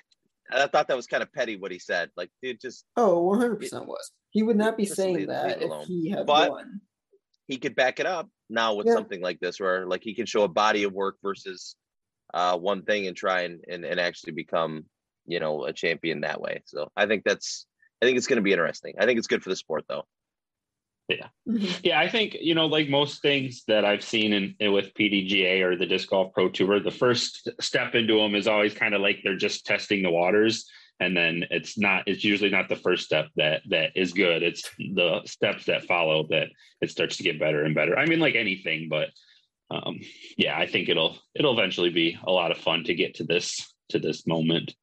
S4: And I thought that was kind of petty what he said. Like, dude, just
S5: Oh, one hundred percent was. He would not be
S4: Just
S5: saying
S4: leave-
S5: that
S4: leave it
S5: if
S4: alone.
S5: he had
S4: But-
S5: won.
S4: he could back it up now with
S5: Yeah.
S4: something like this, where like he can show a body of work versus uh, one thing and try and, and and actually become, you know, a champion that way. So I think that's I think it's going to be interesting. I think it's good for the sport, though.
S5: Mhm.
S3: Yeah, I think, you know, like most things that I've seen in, in with P D G A or the Disc Golf Pro Tour, the first step into them is always kind of like they're just testing the waters. And then it's not, it's usually not the first step that that is good. It's the steps that follow that it starts to get better and better. I mean, like anything, but um, yeah, I think it'll it'll eventually be a lot of fun to get to this to this moment.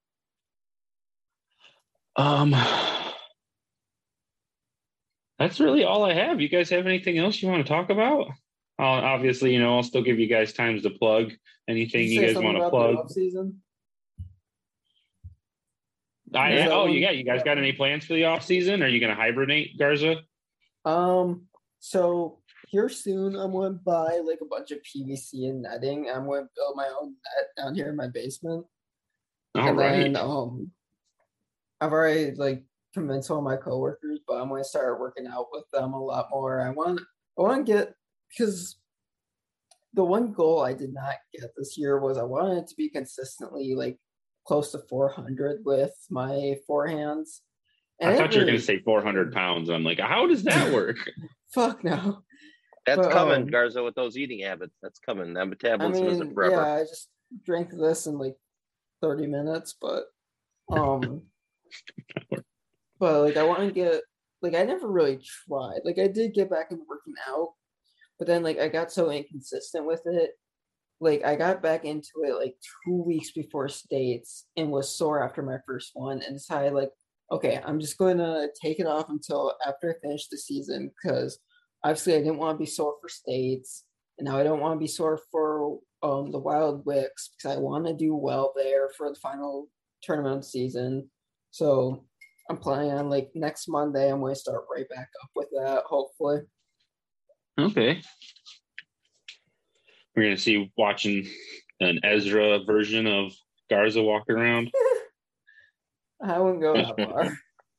S3: Um, that's really all I have. You guys have anything else you want to talk about? Uh, obviously, you know, I'll still give you guys times to plug anything
S5: Did
S3: you
S5: say
S3: guys
S5: something
S3: want to
S5: about the
S3: plug.
S5: off-season?
S3: I,
S5: Is that
S3: oh,
S5: one-
S3: yeah. You guys got any plans for the off season? Are you going to hibernate, Garza?
S5: Um, so here soon, I'm going to buy like a bunch of P V C and netting. I'm going to build my own net down here in my basement.
S3: All
S5: and
S3: right.
S5: then um, I've already like convinced all my coworkers, but I'm going to start working out with them a lot more. I want, I want to get because the one goal I did not get this year was I wanted to be consistently like close to four hundred with my forehands. And
S3: I
S5: it
S3: thought you were
S5: really-
S3: going to say four hundred pounds. I'm like, how does that work?
S5: Fuck no.
S4: That's
S5: But,
S4: coming,
S5: um,
S4: Garza, with those eating habits. That's coming. That
S5: I
S4: metabolism isn't
S5: mean,
S4: forever.
S5: yeah, I just drank this in like thirty minutes, but um, but like I want to get like I never really tried. Like I did get back into working out, but then like I got so inconsistent with it. Like I got back into it like two weeks before states and was sore after my first one, and decided like, okay, I'm just going to take it off until after I finish the season because obviously I didn't want to be sore for states, and now I don't want to be sore for um the Wild Wicks because I want to do well there for the final tournament season. So I'm planning on like next Monday I'm going to start right back up with that, hopefully.
S3: Okay. We're going to see watching an Ezra version of Garza walk around.
S5: I wouldn't go that far.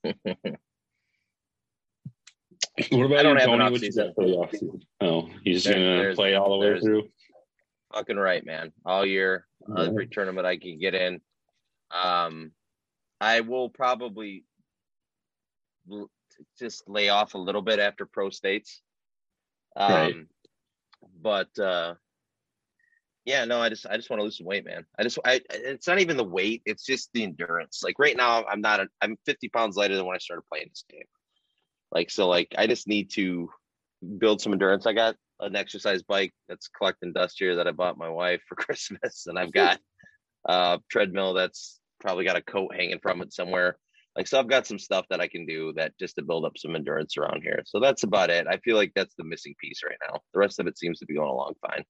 S3: What about
S4: I don't
S3: you,
S4: have an
S3: Tony? What you
S4: off-season.
S3: got for the offseason? Oh, he's
S4: There-
S3: going to
S4: there's-
S3: play all the way
S4: there's-
S3: through?
S4: Fucking right, man. All year,
S3: Yeah.
S4: every tournament I can get in. Um, I will probably l- just lay off a little bit after pro states. Um,
S3: Right.
S4: But uh, yeah, no, I just I just want to lose some weight, man. I just I it's not even the weight; it's just the endurance. Like right now, I'm not a, I'm fifty pounds lighter than when I started playing this game. Like so, like I just need to build some endurance. I got an exercise bike that's collecting dust here that I bought my wife for Christmas, and I've got a treadmill that's probably got a coat hanging from it somewhere. Like so, I've got some stuff that I can do that just to build up some endurance around here. So that's about it. I feel like that's the missing piece right now. The rest of it seems to be going along fine.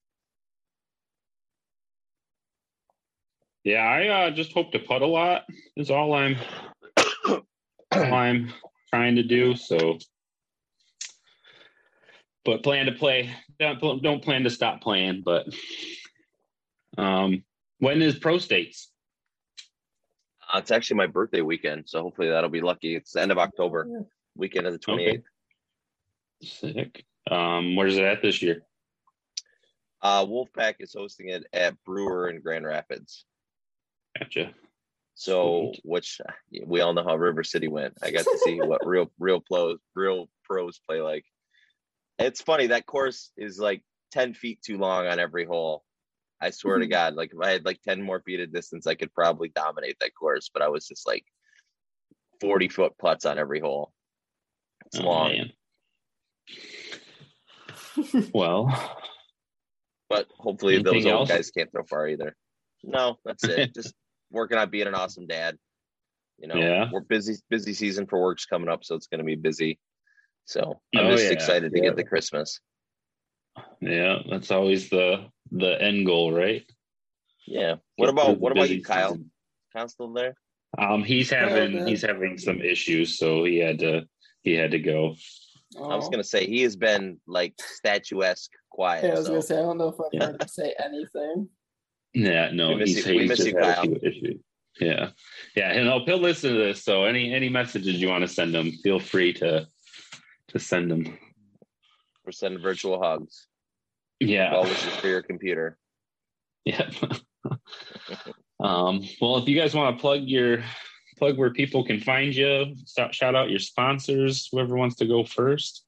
S3: Yeah, I uh, just hope to putt a lot is all I'm all I'm trying to do. So, but plan to play. Don't don't plan to stop playing. But um, when is pro states?
S4: Uh, it's actually my birthday weekend, so hopefully that'll be lucky. It's the end of October, weekend of the twenty-eighth.
S3: Sick. Um, where's it at this year?
S4: Uh, Wolfpack is hosting it at Brewer in Grand Rapids.
S3: Gotcha.
S4: So,
S3: Sweet.
S4: which we all know how River City went. I got to see what real, real pros, real pros play like. It's funny that course is like ten feet too long on every hole. I swear to God, like if I had like ten more feet of distance, I could probably dominate that course. But I was just like forty foot putts on every hole. It's
S3: Oh,
S4: long,
S3: man. Well,
S4: but hopefully
S3: Anything
S4: those old
S3: else?
S4: guys can't throw far either. No, that's it. Just working on being an awesome dad. You know,
S3: Yeah.
S4: we're busy, busy season for work's coming up, so it's going to be busy. So I'm
S3: Oh,
S4: just
S3: yeah.
S4: excited to
S5: Yeah.
S4: get to Christmas.
S3: yeah, that's always the the end goal, right?
S4: Yeah. What
S3: Get through
S4: about
S3: the
S4: what about
S3: busy
S4: you, Kyle?
S3: season.
S4: Kyle still there?
S3: Um, he's
S5: Yeah,
S3: having
S5: man.
S3: he's having some issues, so he had to he had to go.
S4: I was
S5: Oh.
S4: gonna say he has been like statuesque quiet.
S5: Yeah, I was
S4: so
S5: gonna say I don't know if I've
S3: Yeah.
S5: heard him say anything.
S3: Yeah, no,
S4: We miss
S3: he's,
S4: you- we
S3: he's
S4: miss
S3: just
S4: you,
S3: had a
S4: Kyle.
S3: few issues. Yeah. Yeah. And I'll he'll listen to this. So any any messages you want to send him, feel free to to send them.
S4: We're sending virtual hugs.
S3: Yeah.
S4: Well wishes for your computer.
S3: Yeah. um, well, if you guys want to plug your plug where people can find you, shout out your sponsors, whoever wants to go first.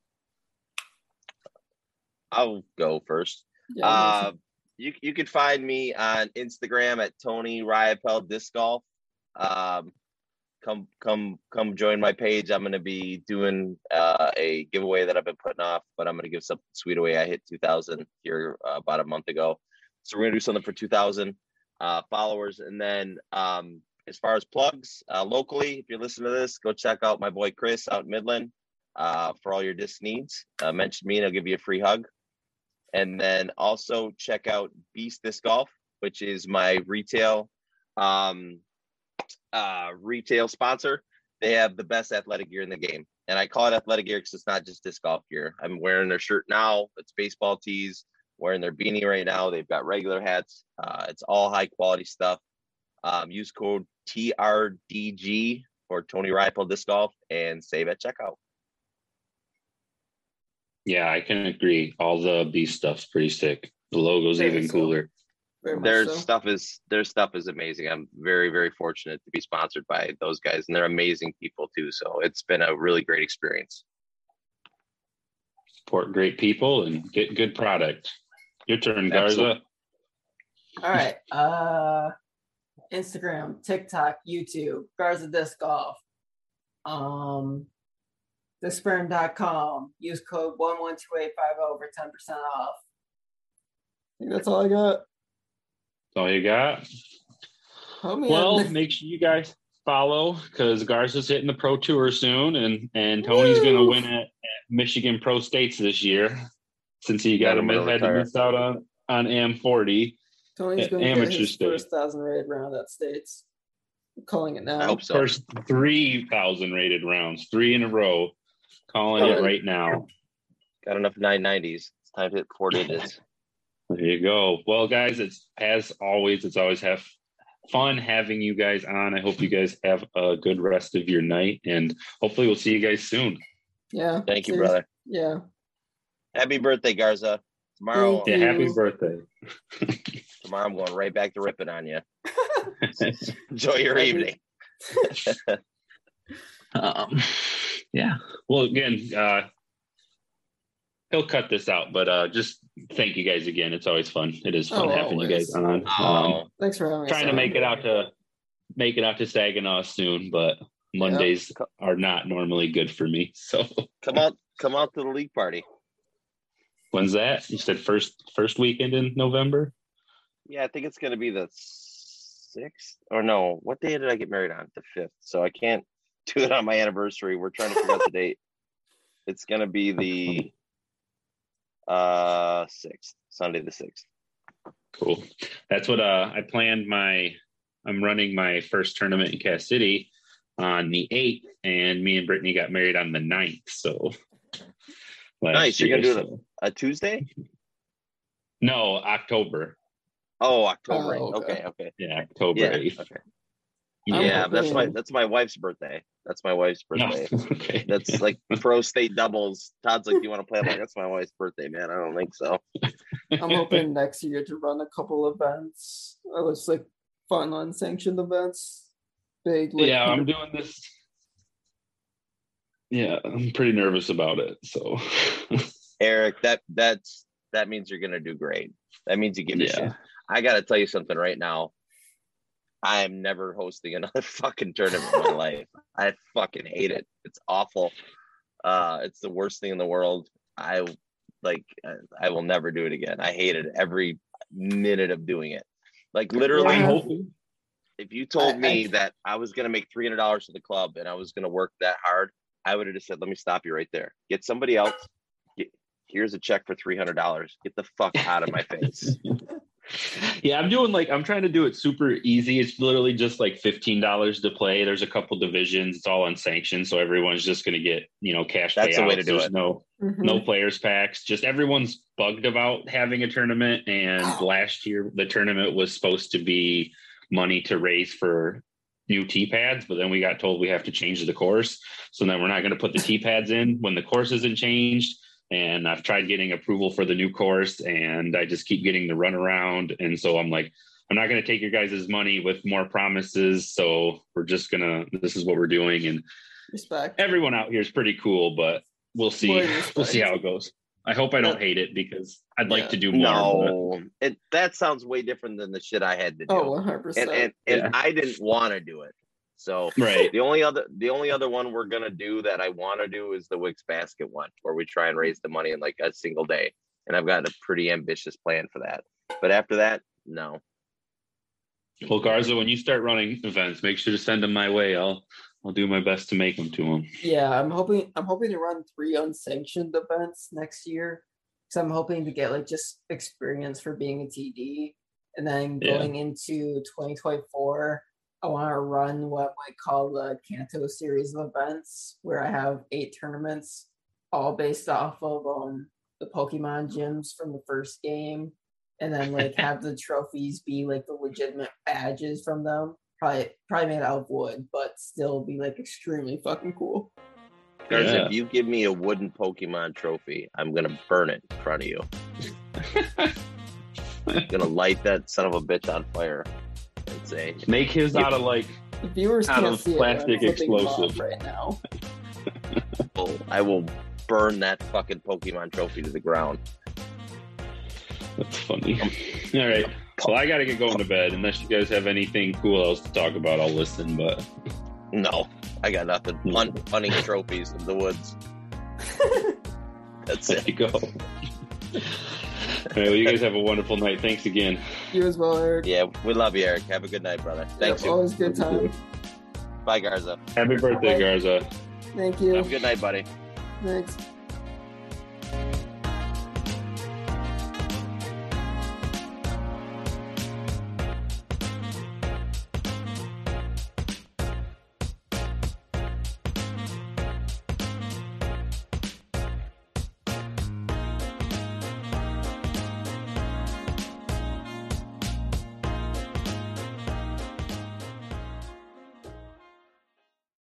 S4: I'll go first.
S5: Yeah,
S4: Uh, you you can find me on Instagram at Tony Riopel Disc Golf. Um, come come come join my page. I'm gonna be doing uh, a giveaway that I've been putting off, but I'm gonna give something sweet away. I hit two thousand here uh, about a month ago, so we're gonna do something for two thousand uh, followers. And then um, as far as plugs uh, locally, if you're listening to this, go check out my boy Chris out in Midland uh, for all your disc needs. Uh, mention me and I'll give you a free hug. And then also check out Beast Disc Golf, which is my retail um, uh, retail sponsor. They have the best athletic gear in the game. And I call it athletic gear because it's not just disc golf gear. I'm wearing their shirt now. It's baseball tees, wearing their beanie right now. They've got regular hats. Uh, it's all high quality stuff. Um, use code T R D G for Tony Riopel Disc Golf and save at checkout.
S3: Yeah, I can agree. All the Beast stuff's pretty sick. The logo's
S5: Very
S3: even
S5: so.
S3: cooler.
S5: Very much
S4: Their
S5: so.
S4: stuff is their stuff is amazing. I'm very, very fortunate to be sponsored by those guys, and they're amazing people too. So it's been a really great experience.
S3: Support great people and get good product. Your turn, Garza.
S5: All right. Uh, Instagram, TikTok, YouTube, Garza Disc Golf. Um, discburn dot com. Use code one one two eight five zero for ten percent off. I think that's all I got.
S3: That's all you got?
S5: Oh, man.
S3: Well, make sure you guys follow because Garza's hitting the Pro Tour soon, and, and Tony's going to win at, at Michigan Pro States this year since he got
S4: Yeah,
S3: him
S4: I'm gonna
S3: had to
S4: retire.
S3: miss out on, on A M forty.
S5: Tony's going to
S3: amateur
S5: get his
S3: state.
S5: first thousand rated round at States. I'm calling it now.
S4: I hope so.
S3: First three thousand rated rounds, three in a row. Calling
S5: Oh,
S3: it right now.
S4: Got enough nine nineties. It's time to hit four digits.
S3: There you go. Well, guys, it's as always, it's always have fun having you guys on. I hope you guys have a good rest of your night, and hopefully we'll see you guys soon.
S5: Yeah.
S4: Thank you,
S5: seriously.
S4: brother.
S5: Yeah.
S4: Happy birthday, Garza. Tomorrow,
S5: Thank
S3: Yeah,
S5: you.
S3: happy birthday.
S4: tomorrow I'm going right back to ripping on you. Enjoy your
S5: Happy-
S4: evening.
S3: um, yeah. Well, again, uh, he'll cut this out, but uh, just thank you guys again. It's always fun. It is fun
S5: Oh,
S3: having you guys
S5: always.
S3: on. Um,
S4: Oh,
S5: Thanks for having me.
S3: trying to
S5: Sam.
S3: make it out to make it out to Saginaw soon, but Mondays are not normally good for me. So
S4: come out, come out to the league party.
S3: when's that? You said first first weekend in November?
S4: Yeah, I think it's going to be the sixth. Or no, what day did I get married on? The fifth. So I can't do it on my anniversary. We're trying to figure out the date. It's going to be the uh sixth, Sunday the sixth.
S3: Cool. That's what uh I planned my I'm running my first tournament in Cass City on the eighth, and me and Brittany got married on the ninth. So last
S4: Nice. You're
S3: year,
S4: gonna do
S3: so-
S4: A Tuesday?
S3: No, October.
S4: Oh, October.
S5: Oh, okay.
S4: okay, okay.
S3: Yeah, October
S4: Yeah,
S3: eighth.
S4: okay.
S5: I'm
S4: Yeah, that's my
S5: hoping-
S4: that's my wife's birthday. That's my wife's
S3: No.
S4: birthday.
S3: Okay.
S4: That's like pro state doubles. Todd's like, "Do you want to play?" I'm like, "That's my wife's birthday, man." I don't think so.
S5: I'm hoping next year to run a couple events. I was like fun unsanctioned events. Big. Like,
S3: Yeah, I'm doing this. Yeah, I'm pretty nervous about it. So
S4: Eric, that that's that means you're gonna do great. That means you give a
S3: Yeah.
S4: shit. I gotta tell you something right now. I am never hosting another fucking tournament in my life. I fucking hate it. It's awful. Uh, it's the worst thing in the world. I like. I will never do it again. I hated every minute of doing it. Like literally,
S3: I'm
S5: Yeah.
S3: hoping.
S4: if you told
S5: I-
S4: me
S5: I-
S4: that I was gonna make three hundred dollars to the club and I was gonna work that hard, I would have just said, "Let me stop you right there. Get somebody else. Get, here's a check for three hundred dollars. Get the fuck out of my face."
S3: Yeah, I'm doing like I'm trying to do it super easy. It's literally just like fifteen dollars to play. There's a couple divisions. It's all unsanctioned, so everyone's just going to get you know cash
S4: That's the
S3: payouts.
S4: way to do
S3: There's
S4: it.
S3: no
S5: Mhm.
S3: no players packs. Just everyone's bugged about having a tournament. And last year the tournament was supposed to be money to raise for new tee pads, but then we got told we have to change the course. So then we're not going to put the tee pads in when the course isn't changed. And I've tried getting approval for the new course, and I just keep getting the runaround. And so I'm like, I'm not going to take your guys' money with more promises. So we're just going to, this is what we're doing. And
S5: Respect.
S3: everyone out here is pretty cool, but we'll see.
S5: More respect.
S3: We'll see how it goes. I hope I don't hate it because I'd like
S5: Yeah.
S3: to do more.
S4: No, it that sounds way different than the shit I had to do.
S5: Oh, one hundred percent.
S4: and and, and
S3: Yeah.
S4: I didn't want to do it. So
S3: but- right.
S4: the only other the only other one we're gonna do that I want to do is the Wicks basket one, where we try and raise the money in like a single day. And I've got a pretty ambitious plan for that. But after that, no.
S3: Well, Garza, when you start running events, make sure to send them my way. I'll I'll do my best to make them to them.
S5: Yeah, I'm hoping I'm hoping to run three unsanctioned events next year. Because I'm hoping to get like just experience for being a T D. And then
S3: Yeah.
S5: going into twenty twenty-four, I want to run what I might call the Kanto series of events, where I have eight tournaments, all based off of um the Pokemon gyms from the first game, and then like have the trophies be like the legitimate badges from them. Probably probably made out of wood, but still be like extremely fucking cool.
S4: Guys,
S3: Yeah.
S4: if you give me a wooden Pokemon trophy, I'm gonna burn it in front of you. I'm gonna light that son of a bitch on fire and say,
S3: Make his out of like
S5: The viewers
S3: Out
S5: can't
S3: of
S5: see it,
S3: plastic
S5: but I'm flipping them off
S3: explosive.
S5: right now.
S4: oh, I will burn that fucking Pokemon trophy to the ground.
S3: That's funny. All right. Well, I got to get going to bed. Unless you guys have anything cool else to talk about, I'll listen. But
S4: No, I got nothing. Hunt, hunting trophies in the woods. That's
S3: there
S4: it.
S3: you go. All right. Well, you guys have a wonderful night. Thanks again.
S5: You as well, Eric.
S4: Yeah, we love you, Eric. Have a good night, brother. Thanks.
S5: Yep, always good time.
S4: Bye, Garza.
S3: Happy birthday, Garza.
S5: Thank
S4: Have
S5: you.
S4: a good night, buddy.
S5: Thanks.